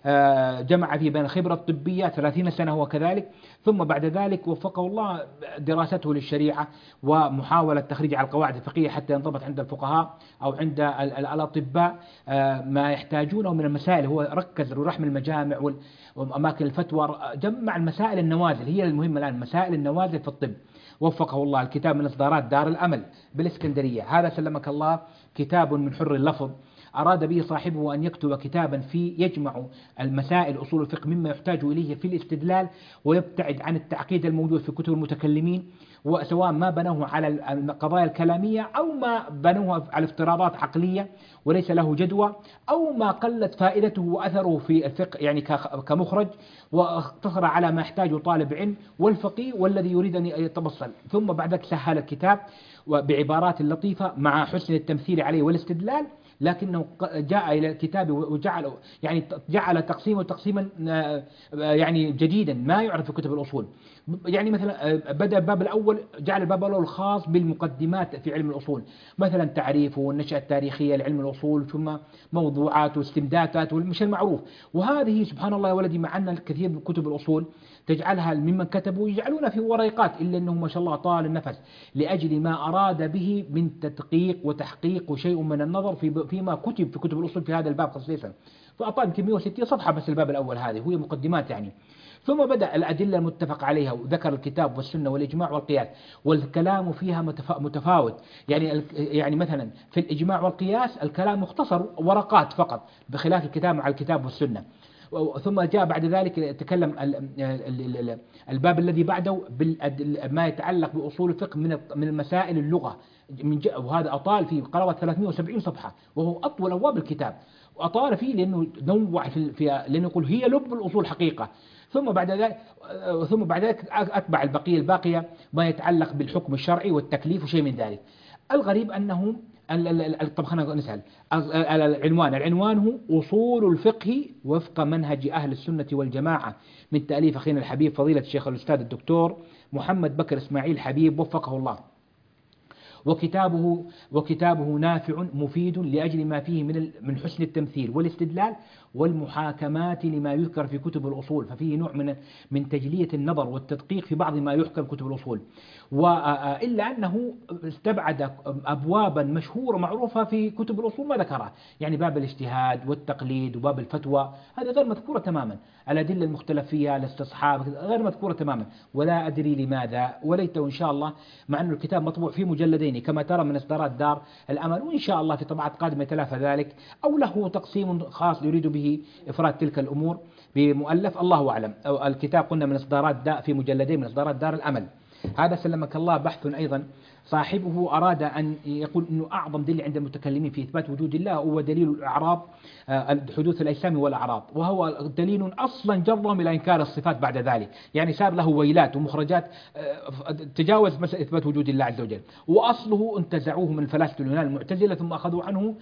جمع فيه بين الخبرة الطبية ثلاثين سنة هو كذلك، ثم بعد ذلك وفقه الله دراسته للشريعة ومحاولة تخريج على القواعد الفقهية حتى ينضبط عند الفقهاء أو عند الأطباء ما يحتاجونه من المسائل. هو ركز رحم المجامع وأماكن الفتوى، جمع المسائل النوازل هي المهمة الآن، مسائل النوازل في الطب وفقه الله. الكتاب من إصدارات دار الأمل بالإسكندرية، هذا سلمك الله كتاب من حر اللفظ، أراد به صاحبه أن يكتب كتابا فيه يجمع المسائل أصول الفقه مما يحتاج إليه في الاستدلال، ويبتعد عن التعقيد الموجود في كتب المتكلمين، وسواء ما بنوه على القضايا الكلامية أو ما بنوه على افتراضات عقلية وليس له جدوى، أو ما قلت فائدته وأثره في الفقه يعني كمخرج، واقتصر على ما يحتاجه طالب علم والفقيه والذي يريد أن يتبصل. ثم بعد ذلك سهل الكتاب بعبارات لطيفة مع حسن التمثيل عليه والاستدلال، لكنه جاء إلى الكتاب وجعل يعني جعل تقسيمه تقسيما يعني جديدا ما يعرف في كتب الأصول. يعني مثلا بدأ الباب الأول، جعل الباب الأول الخاص بالمقدمات في علم الأصول، مثلا تعريفه والنشأة التاريخية لعلم الأصول، ثم موضوعات واستمدادات والمش المعروف. وهذه سبحان الله يا ولدي مع أن الكثير من كتب الأصول تجعلها ممن كتبوا يجعلونها في ورقات، إلا أنه ما شاء الله طال النفس لأجل ما أراد به من تدقيق وتحقيق وشيء من النظر في فيما كتب في كتب الأصول في هذا الباب خصيصا، فأطال يمكن مئة وستين صفحة بس الباب الأول هذه وهي مقدمات يعني. ثم بدأ الأدلة المتفق عليها وذكر الكتاب والسنة والإجماع والقياس، والكلام فيها متفاوت، يعني يعني مثلا في الإجماع والقياس الكلام مختصر ورقات فقط بخلاف الكتاب مع الكتاب والسنة. ثم جاء بعد ذلك يتكلم الباب الذي بعده بما يتعلق بأصول الفقه من من مسائل اللغة، من وهذا أطال فيه قرابة ثلاثمئة وسبعين صفحة وهو أطول أبواب الكتاب، وأطال فيه لأنه نوع في لأنه يقول هي لب الأصول حقيقة. ثم بعد ذلك ثم بعد ذلك أتبع البقية الباقية ما يتعلق بالحكم الشرعي والتكليف وشيء من ذلك. الغريب أنه طب خلينا نسأل العنوان العنوان هو أصول الفقه وفق منهج أهل السنة والجماعة، من تأليف أخينا الحبيب فضيلة الشيخ الأستاذ الدكتور محمد بكر إسماعيل حبيب وفقه الله. وكتابه وكتابه نافع مفيد لأجل ما فيه من من حسن التمثيل والاستدلال والمحاكمات لما يذكر في كتب الأصول، ففيه نوع من من تجلية النظر والتدقيق في بعض ما يحكى في كتب الأصول، وإلا أنه استبعد أبوابا مشهورة معروفة في كتب الأصول ما ذكرها، يعني باب الاجتهاد والتقليد وباب الفتوى هذه غير مذكورة تماما، الأدلة المختلف فيها الاستصحاب غير مذكورة تماما، ولا أدري لماذا، وليته إن شاء الله مع أن الكتاب مطبوع في مجلدين البحريني كما ترى من إصدارات دار الأمل، وإن شاء الله في طبعات قادمة يتلافى ذلك، أو له تقسيم خاص يريد به إفراد تلك الأمور بمؤلف، الله أعلم. أو الكتاب قلنا من إصدارات دار في مجلدين من إصدارات دار الأمل. هذا سلمك الله بحث أيضا صاحبه أراد أن يقول أنه أعظم دليل عند المتكلمين في إثبات وجود الله هو دليل الأعراض، حدوث الأجسام والأعراض، وهو دليل أصلا جرهم إلى إنكار الصفات بعد ذلك، يعني صار له ويلات ومخرجات تجاوز مسألة إثبات وجود الله عز وجل. وأصله انتزعوه من فلاسفة اليونان المعتزلة ثم أخذوا عنه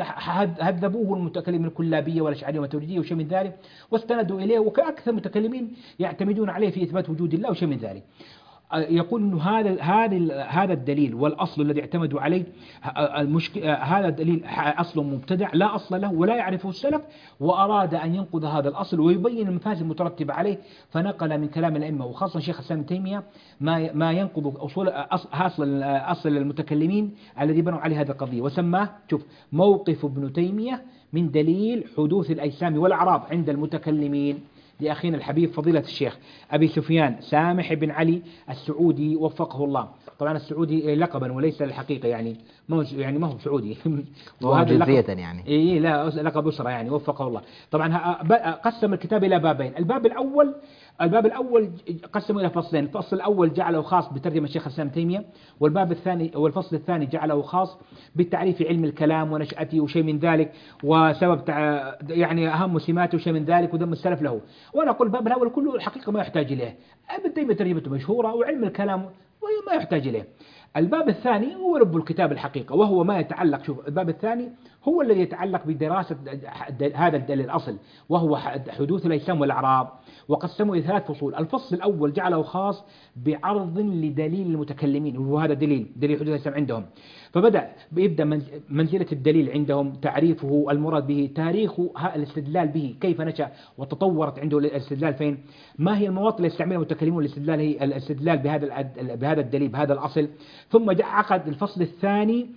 وهذبوه المتكلمين الكلابية والأشعرية والماتريدية وشيء من ذلك، واستندوا إليه، وكأكثر متكلمين يعتمدون عليه في إثبات وجود الله وشيء من ذلك. يقول انه هذا هذا هذا الدليل والاصل الذي اعتمدوا عليه المشكله، هذا الدليل اصل مبتدع لا اصل له ولا يعرفه السلف، واراد ان ينقض هذا الاصل ويبين المفاسد المترتبه عليه، فنقل من كلام الائمه وخاصه شيخ الاسلام ابن تيميه ما ما ينقض اصول اصل اصل المتكلمين الذي بنوا عليه هذه القضيه، وسماه شوف موقف ابن تيميه من دليل حدوث الاجسام والاعراض عند المتكلمين لأخينا الحبيب فضيلة الشيخ أبي سفيان سامح بن علي السعودي وفقه الله. طبعا السعودي لقبا وليس الحقيقة، يعني ما هو يعني ما هو سعودي وهذا جزية يعني إيه لا لقب أسرة يعني وفقه الله. طبعا قسم الكتاب إلى بابين، الباب الأول الباب الأول قسمه إلى فصلين، الفصل الأول جعله خاص بترجمة الشيخ الإسلام تيمية، والباب الثاني والفصل الثاني جعله خاص بالتعريف علم الكلام ونشأته وشيء من ذلك وسبب يعني أهم سماته وشيء من ذلك وذم السلف له. وأنا أقول الباب الأول كله الحقيقة ما يحتاج إليه، ابن تيمية ترجمته مشهورة وعلم الكلام وما يحتاج إليه. الباب الثاني هو رب الكتاب الحقيقة، وهو ما يتعلق، شوف الباب الثاني هو الذي يتعلق بدراسة هذا الدليل الأصل وهو حدوث الأجسام والأعراض، وقسموا إلى ثلاث فصول. الفصل الأول جعله خاص بعرض لدليل المتكلمين، وهو هذا دليل دليل حدوث الأجسام عندهم، فبدأ بيبدأ منزلة الدليل عندهم، تعريفه، المراد به، تاريخ الاستدلال به، كيف نشأ وتطورت عنده الاستدلال فين، ما هي المواطن اللي يستعملها المتكلمون الاستدلال هي الاستدلال بهذا بهذا الدليل بهذا الأصل. ثم عقد الفصل الثاني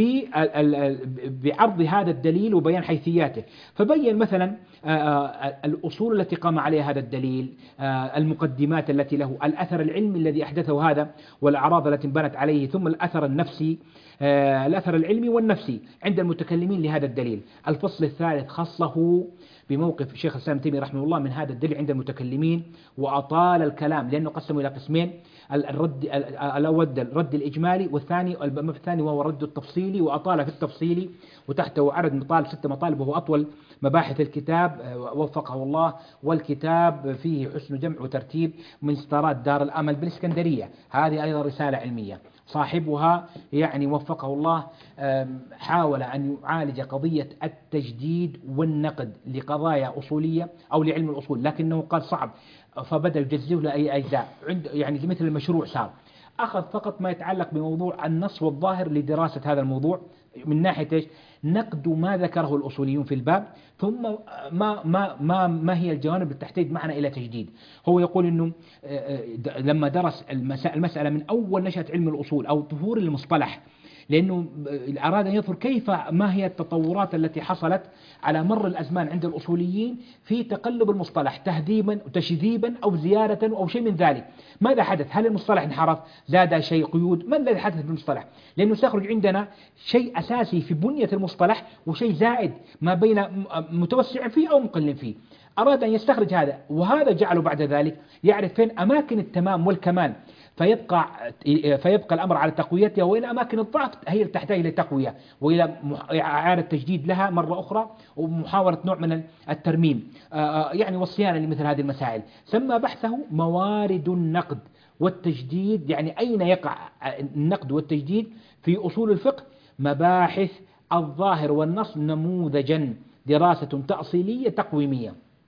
بعرض هذا الدليل وبيان حيثياته، فبين مثلا الأصول التي قام عليها هذا الدليل، المقدمات التي له، الأثر العلمي الذي أحدثه هذا والأعراض التي انبنت عليه، ثم الأثر النفسي، الأثر العلمي والنفسي عند المتكلمين لهذا الدليل. الفصل الثالث خصه بموقف شيخ الإسلام تيمية رحمه الله من هذا الدليل عند المتكلمين، وأطال الكلام لأنه قسمه إلى قسمين، الرد الأول الرد الإجمالي، والثاني الثاني وهو الرد التفصيلي، وأطال في التفصيلي وتحته عدد مطالب ست مطالب وهو أطول مباحث الكتاب وفقه الله. والكتاب فيه حسن جمع وترتيب من إصدارات دار الأمل بالإسكندرية، هذه أيضا رسالة علمية صاحبها يعني وفقه الله حاول أن يعالج قضية التجديد والنقد لقضايا أصولية أو لعلم الأصول، لكنه قال صعب فبدأ يجزئه لأي أجزاء، يعني مثل المشروع صار أخذ فقط ما يتعلق بموضوع النص والظاهر لدراسة هذا الموضوع من ناحية إيش؟ نقد ما ذكره الأصوليون في الباب، ثم ما ما ما ما هي الجوانب التي تحتاج معنا إلى تجديد. هو يقول إنه لما درس المسألة من أول نشأة علم الأصول أو ظهور المصطلح، لأنه أراد أن يظهر كيف ما هي التطورات التي حصلت على مر الأزمان عند الأصوليين في تقلب المصطلح تهذيبا وتشذيبا أو زيادة أو شيء من ذلك. ماذا حدث؟ هل المصطلح انحرف؟ زاد شيء قيود؟ ما الذي حدث بالمصطلح؟ لأنه سيخرج عندنا شيء أساسي في بنية المصطلح وشيء زائد ما بين متوسع فيه أو مقل فيه. أراد أن يستخرج هذا، وهذا جعله بعد ذلك يعرف فين أماكن التمام والكمال، فيبقى فيبقى الأمر على تقويتها، وإلى أماكن الضعف هي اللي تحتاج إلى تقوية وإلى إعادة تجديد لها مرة أخرى ومحاولة نوع من الترميم يعني والصيانة لمثل هذه المسائل. سمى بحثه موارد النقد والتجديد، يعني أين يقع النقد والتجديد في أصول الفقه، مباحث الظاهر والنص نموذجا، دراسة تأصيلية تقويمية.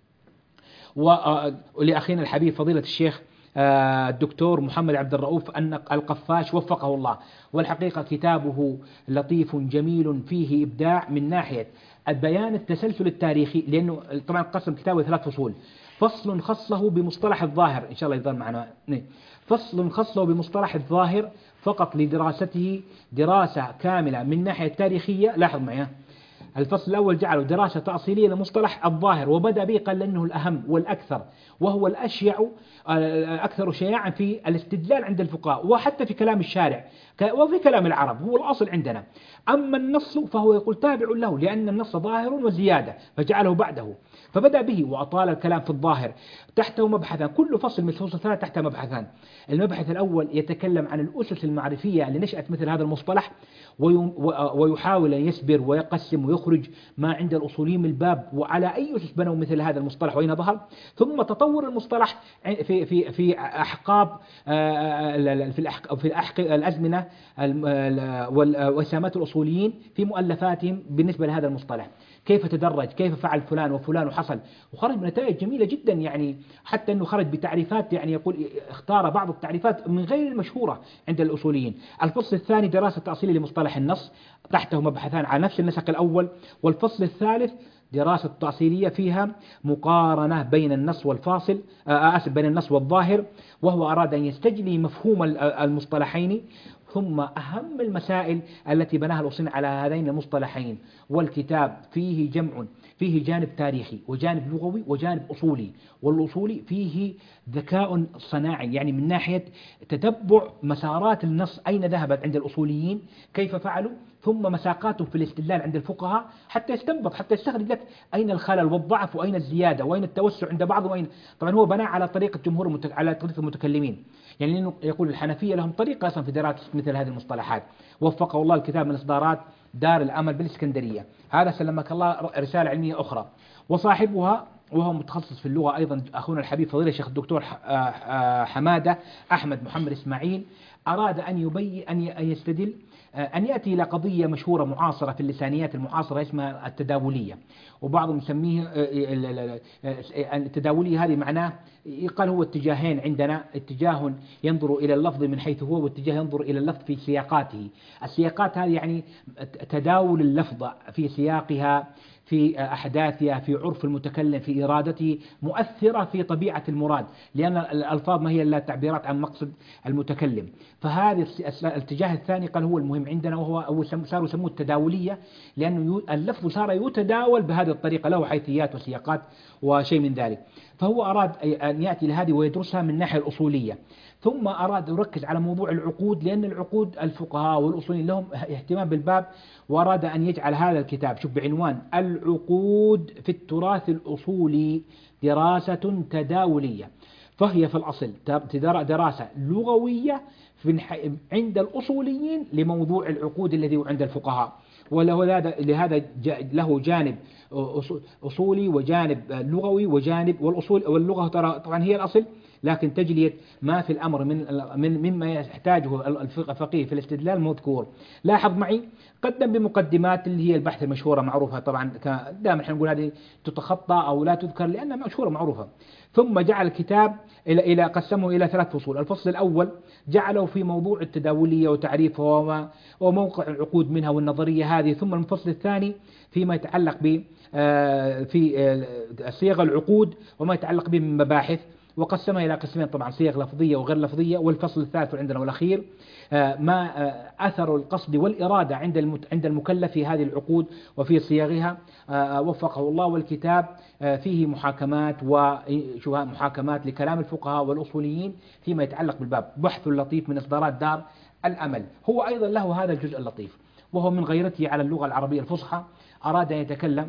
ولأخينا الحبيب فضيلة الشيخ الدكتور محمد عبد الرؤوف القفاش وفقه الله، والحقيقة كتابه لطيف جميل فيه إبداع من ناحية البيان التسلسل التاريخي، لأنه طبعا قسم كتابه ثلاث فصول، فصل خصه بمصطلح الظاهر، إن شاء الله يظهر معنا، فصل خصه بمصطلح الظاهر فقط لدراسته دراسة كاملة من ناحية تاريخية، لاحظ معي الفصل الأول جعله دراسة تأصيلية لمصطلح الظاهر، وبدأ به قال لأنه الأهم والأكثر، وهو الأشيع أكثر شياعا في الاستدلال عند الفقهاء وحتى في كلام الشارع وفي كلام العرب، هو الأصل عندنا. أما النص فهو يقول تابع له لأن النص ظاهر وزيادة فجعله بعده، فبدأ به وأطال الكلام في الظاهر. تحته مبحثان، كل فصل من الفصول الثلاثة تحته مبحثان. المبحث الأول يتكلم عن الأسس المعرفية لنشأة مثل هذا المصطلح، ويحاول أن يسبر ويقسم ويخرج ما عند الأصوليين من الباب وعلى أي أسس بنوا مثل هذا المصطلح وأين ظهر، ثم تطور المصطلح في في في أحقاب في الأحق في الأحق الأزمنة وسامات الأصوليين في مؤلفاتهم بالنسبة لهذا المصطلح، كيف تدرج، كيف فعل فلان وفلان وحصل، وخرج بنتائج جميلة جدا. يعني حتى أنه خرج بتعريفات، يعني يقول اختار بعض التعريفات من غير المشهورة عند الأصوليين. الفصل الثاني دراسة تأصيلية لمصطلح النص، تحته مبحثان على نفس النسق الأول. والفصل الثالث دراسة تأصيلية فيها مقارنة بين النص والفاصل آسف بين النص والظاهر، وهو أراد أن يستجلي مفهوم المصطلحين ثم أهم المسائل التي بناها الأصوليين على هذين المصطلحين. والكتاب فيه جمع، فيه جانب تاريخي وجانب لغوي وجانب أصولي، والأصولي فيه ذكاء صناعي، يعني من ناحية تتبع مسارات النص أين ذهبت عند الأصوليين، كيف فعلوا، ثم مساقاتهم في الاستدلال عند الفقهاء حتى يستنبط، حتى يستخرج لك أين الخلل والضعف وأين الزيادة وأين التوسع عند بعضهم وأين. طبعا هو بنى على طريقة جمهور المتك... على طريقة المتكلمين، يعني لأنه يقول الحنفية لهم طريقة أصلا في دراسة مثل هذه المصطلحات. وفقه الله الكتاب من إصدارات دار الأمل بالإسكندرية، هذا سلمك الله رسالة علمية أخرى. وصاحبها وهو متخصص في اللغة أيضا أخونا الحبيب فضيلة الشيخ الدكتور حمادة أحمد محمد إسماعيل، أراد أن يبين أن يستدل أن يأتي إلى قضية مشهورة معاصرة في اللسانيات المعاصرة اسمها التداولية، وبعضهم يسميه التداولية هذه معناه قال هو اتجاهين عندنا، اتجاه ينظر إلى اللفظ من حيث هو، واتجاه ينظر إلى اللفظ في سياقاته. السياقات هذه يعني تداول اللفظ في سياقها، في أحداثها، في عرف المتكلم، في إرادته، مؤثرة في طبيعة المراد، لأن الألفاظ ما هي إلا تعبيرات عن مقصد المتكلم. فهذا الاتجاه الثاني قال هو المهم عندنا، وهو صاروا يسموه التداولية، لأنه اللفظ صار يتداول بهذه الطريقة، له حيثيات وسياقات وشيء من ذلك. فهو أراد أن يأتي لهذه ويدرسها من الناحية الأصولية، ثم أراد يركز على موضوع العقود، لأن العقود الفقهاء والأصوليين لهم اهتمام بالباب، وأراد أن يجعل هذا الكتاب شوف بعنوان العقود في التراث الأصولي دراسة تداولية. فهي في الأصل دراسة لغوية عند الأصوليين لموضوع العقود الذي عند الفقهاء، ولهذا لهذا له جانب أصولي وجانب لغوي وجانب والأصول واللغة طبعا هي الأصل، لكن تجلية ما في الأمر من من مما يحتاجه الفقيه في الاستدلال مذكور. لاحظ معي قدم بمقدمات اللي هي البحث المشهورة معروفة، طبعا دائما احنا نقول هذه تتخطى أو لا تذكر لأنها مشهورة معروفة. ثم جعل الكتاب إلى إلى قسمه إلى ثلاث فصول. الفصل الأول جعله في موضوع التداولية وتعريفها وموقع العقود منها والنظرية هذه، ثم الفصل الثاني فيما يتعلق ب في صيغ العقود وما يتعلق به من مباحث، وقسمها إلى قسمين طبعا صيغ لفظية وغير لفظية. والفصل الثالث عندنا والأخير ما أثر القصد والإرادة عند عند المكلف في هذه العقود وفي صيغها، وفقه الله. والكتاب فيه محاكمات ومحاكمات لكلام الفقهاء والأصوليين فيما يتعلق بالباب، بحث لطيف من إصدارات دار الأمل. هو أيضا له هذا الجزء اللطيف، وهو من غيرته على اللغة العربية الفصحى، أراد أن يتكلم.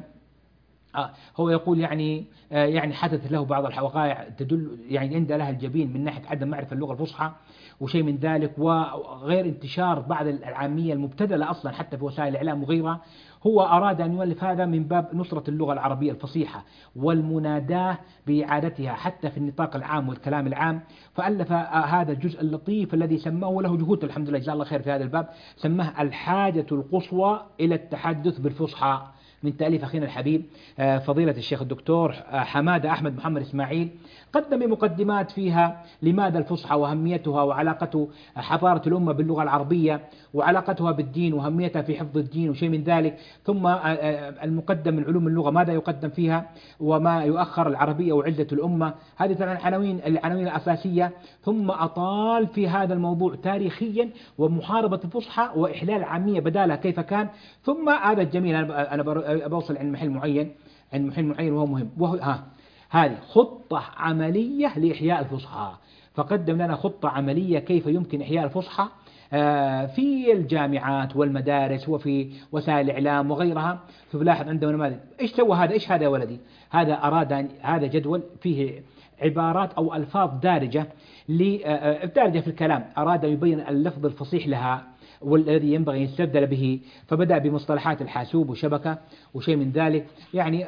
هو يقول يعني يعني حدث له بعض الوقائع تدل يعني عند لها الجبين من ناحية عدم معرفة اللغة الفصحى وشيء من ذلك، وغير انتشار بعض العامية المبتذلة أصلا حتى في وسائل الإعلام وغيرها. هو أراد أن يؤلف هذا من باب نصرة اللغة العربية الفصيحة والمناداة بإعادتها حتى في النطاق العام والكلام العام. فألف هذا الجزء اللطيف الذي سماه له جهود الحمد لله جزاه الله خير في هذا الباب، سماه الحاجة القصوى إلى التحدث بالفصحى، من تأليف أخينا الحبيب فضيلة الشيخ الدكتور حمادة أحمد محمد إسماعيل. قدم مقدمات فيها لماذا الفصحى وأهميتها وعلاقة حضارة الأمة باللغة العربية وعلاقتها بالدين وأهميتها في حفظ الدين وشيء من ذلك. ثم المقدم من علوم اللغة ماذا يقدم فيها وما يؤخر العربية وعدة الأمة، هذه طبعا العناوين العناوين الأساسية. ثم أطال في هذا الموضوع تاريخيا ومحاربة الفصحى وإحلال العامية بدالها كيف كان. ثم هذا الجميل أنا بوصل عند محل معين، عند محل معين وهو مهم، وهو ها هذه خطة عملية لإحياء الفصحى. فقدم لنا خطة عملية كيف يمكن إحياء الفصحى في الجامعات والمدارس وفي وسائل الإعلام وغيرها. فبلاحظ عنده نماذج. إيش سوى هذا؟ إيش هذا يا ولدي؟ هذا أراد أن هذا جدول فيه عبارات أو ألفاظ دارجة دارجة في الكلام، أراد أن يبين اللفظ الفصيح لها والذي ينبغي أن يستبدل به. فبدأ بمصطلحات الحاسوب وشبكة وشيء من ذلك، يعني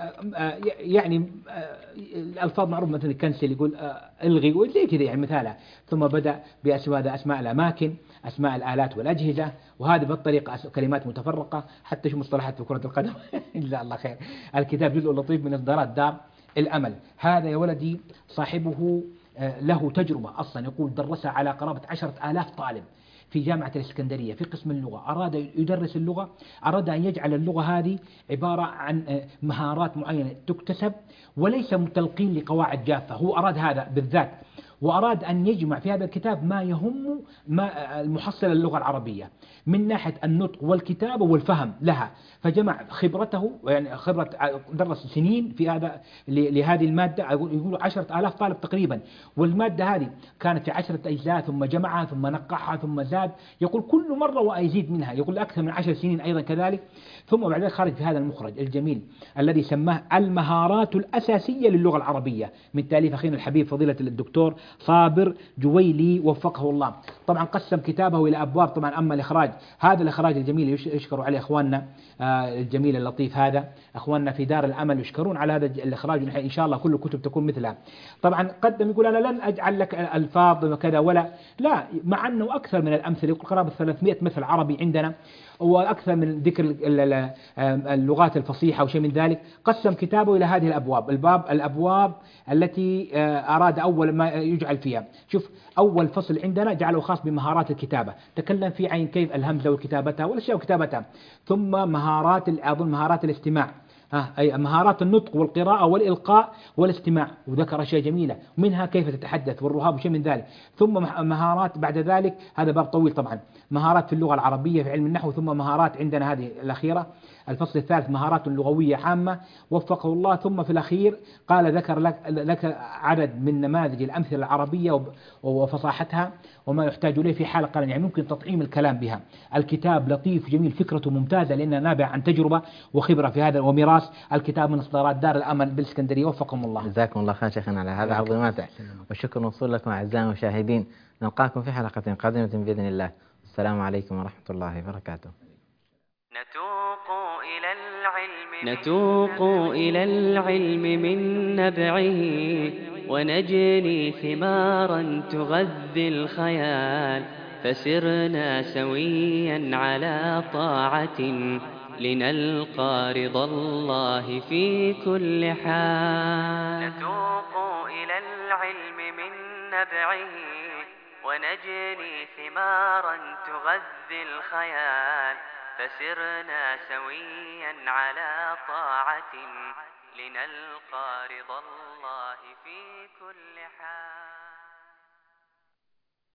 يعني الألفاظ معروف مثل كنسل يقول الغي وزي كذا يعني مثالها. ثم بدأ بأسماء أسماء الأماكن، أسماء الآلات والأجهزة، وهذه بالطريقة كلمات متفرقة حتى شو مصطلحات في كرة القدم. جزاه الله خير. الكتاب جزء لطيف من إصدارات دار الأمل. هذا يا ولدي صاحبه له تجربة أصلا، يقول درسها على قرابة عشرة آلاف طالب في جامعة الإسكندرية في قسم اللغة. أراد يدرس اللغة، أراد أن يجعل اللغة هذه عبارة عن مهارات معينة تكتسب وليس متلقين لقواعد جافة. هو أراد هذا بالذات، وأراد أن يجمع في هذا الكتاب ما يهم ما المحصلة اللغة العربية من ناحية النطق والكتابة والفهم لها. فجمع خبرته، يعني خبرة درس سنين في هذا لهذه المادة، يقول عشرة آلاف طالب تقريبا، والمادة هذه كانت في عشرة أجزاء ثم جمعها ثم نقحها ثم زاد، يقول كل مرة ويزيد منها، يقول أكثر من عشر سنين أيضا كذلك. ثم بعد ذلك خرج في هذا المخرج الجميل الذي سماه المهارات الأساسية للغة العربية من تأليف أخينا الحبيب فضيلة الدكتور صابر جويلي وفقه الله. طبعا قسم كتابه إلى أبواب. طبعا أما الإخراج، هذا الإخراج الجميل يشكر عليه أخواننا الجميل اللطيف، هذا أخواننا في دار الأمل يشكرون على هذا الإخراج، ونحن إن شاء الله كل الكتب تكون مثلها. طبعا قدم يقول أنا لن أجعل لك ألفاظ وكذا ولا لا، مع أنه أكثر من الأمثلة، يقول قرابة ثلاثمائة مثل عربي عندنا وأكثر من ذكر اللغات الفصيحة وشيء من ذلك. قسم كتابه إلى هذه الأبواب، الباب الأبواب التي أراد أول ما يجعل فيها. شوف أول فصل عندنا جعله خاص بمهارات الكتابة، تكلم في عين كيف الهمزة وكتابتها والأشياء وكتابتها. ثم مهارات أظن مهارات الاستماع، أي مهارات النطق والقراءة والإلقاء والاستماع، وذكر أشياء جميلة منها كيف تتحدث والرهاب وشيء من ذلك. ثم مهارات بعد ذلك، هذا باب طويل طبعا، مهارات في اللغة العربية في علم النحو. ثم مهارات عندنا هذه الأخيرة الفصل الثالث مهارات لغوية عامة وفقه الله. ثم في الأخير قال ذكر لك, لك عدد من نماذج الأمثلة العربية وفصاحتها وما يحتاج إليه في حال قال يعني ممكن تطعيم الكلام بها. الكتاب لطيف جميل، فكرته ممتازة لأنه نابع عن تجربة وخبرة في هذا وميراث. الكتاب من إصدارات دار الأمل بالإسكندرية وفقكم الله. جزاكم الله خير شيخنا على هذا عظيم ماتع، والشكر موصول لكم أعزائي المشاهدين. نلقاكم في حلقة قادمة بإذن الله. السلام عليكم ورحمة الله وبركاته. نتوق إلى العلم نتوق إلى العلم من نبعه، ونجني ثمارا تغذي الخيال. فسرنا سويا على طاعة، لنلقى رضا الله في كل حال. نتوق إلى العلم من نبعه، ونجني ثمارا تغذي الخيال. فسرنا سويا على طاعة، لنلقى رضا الله في كل حال.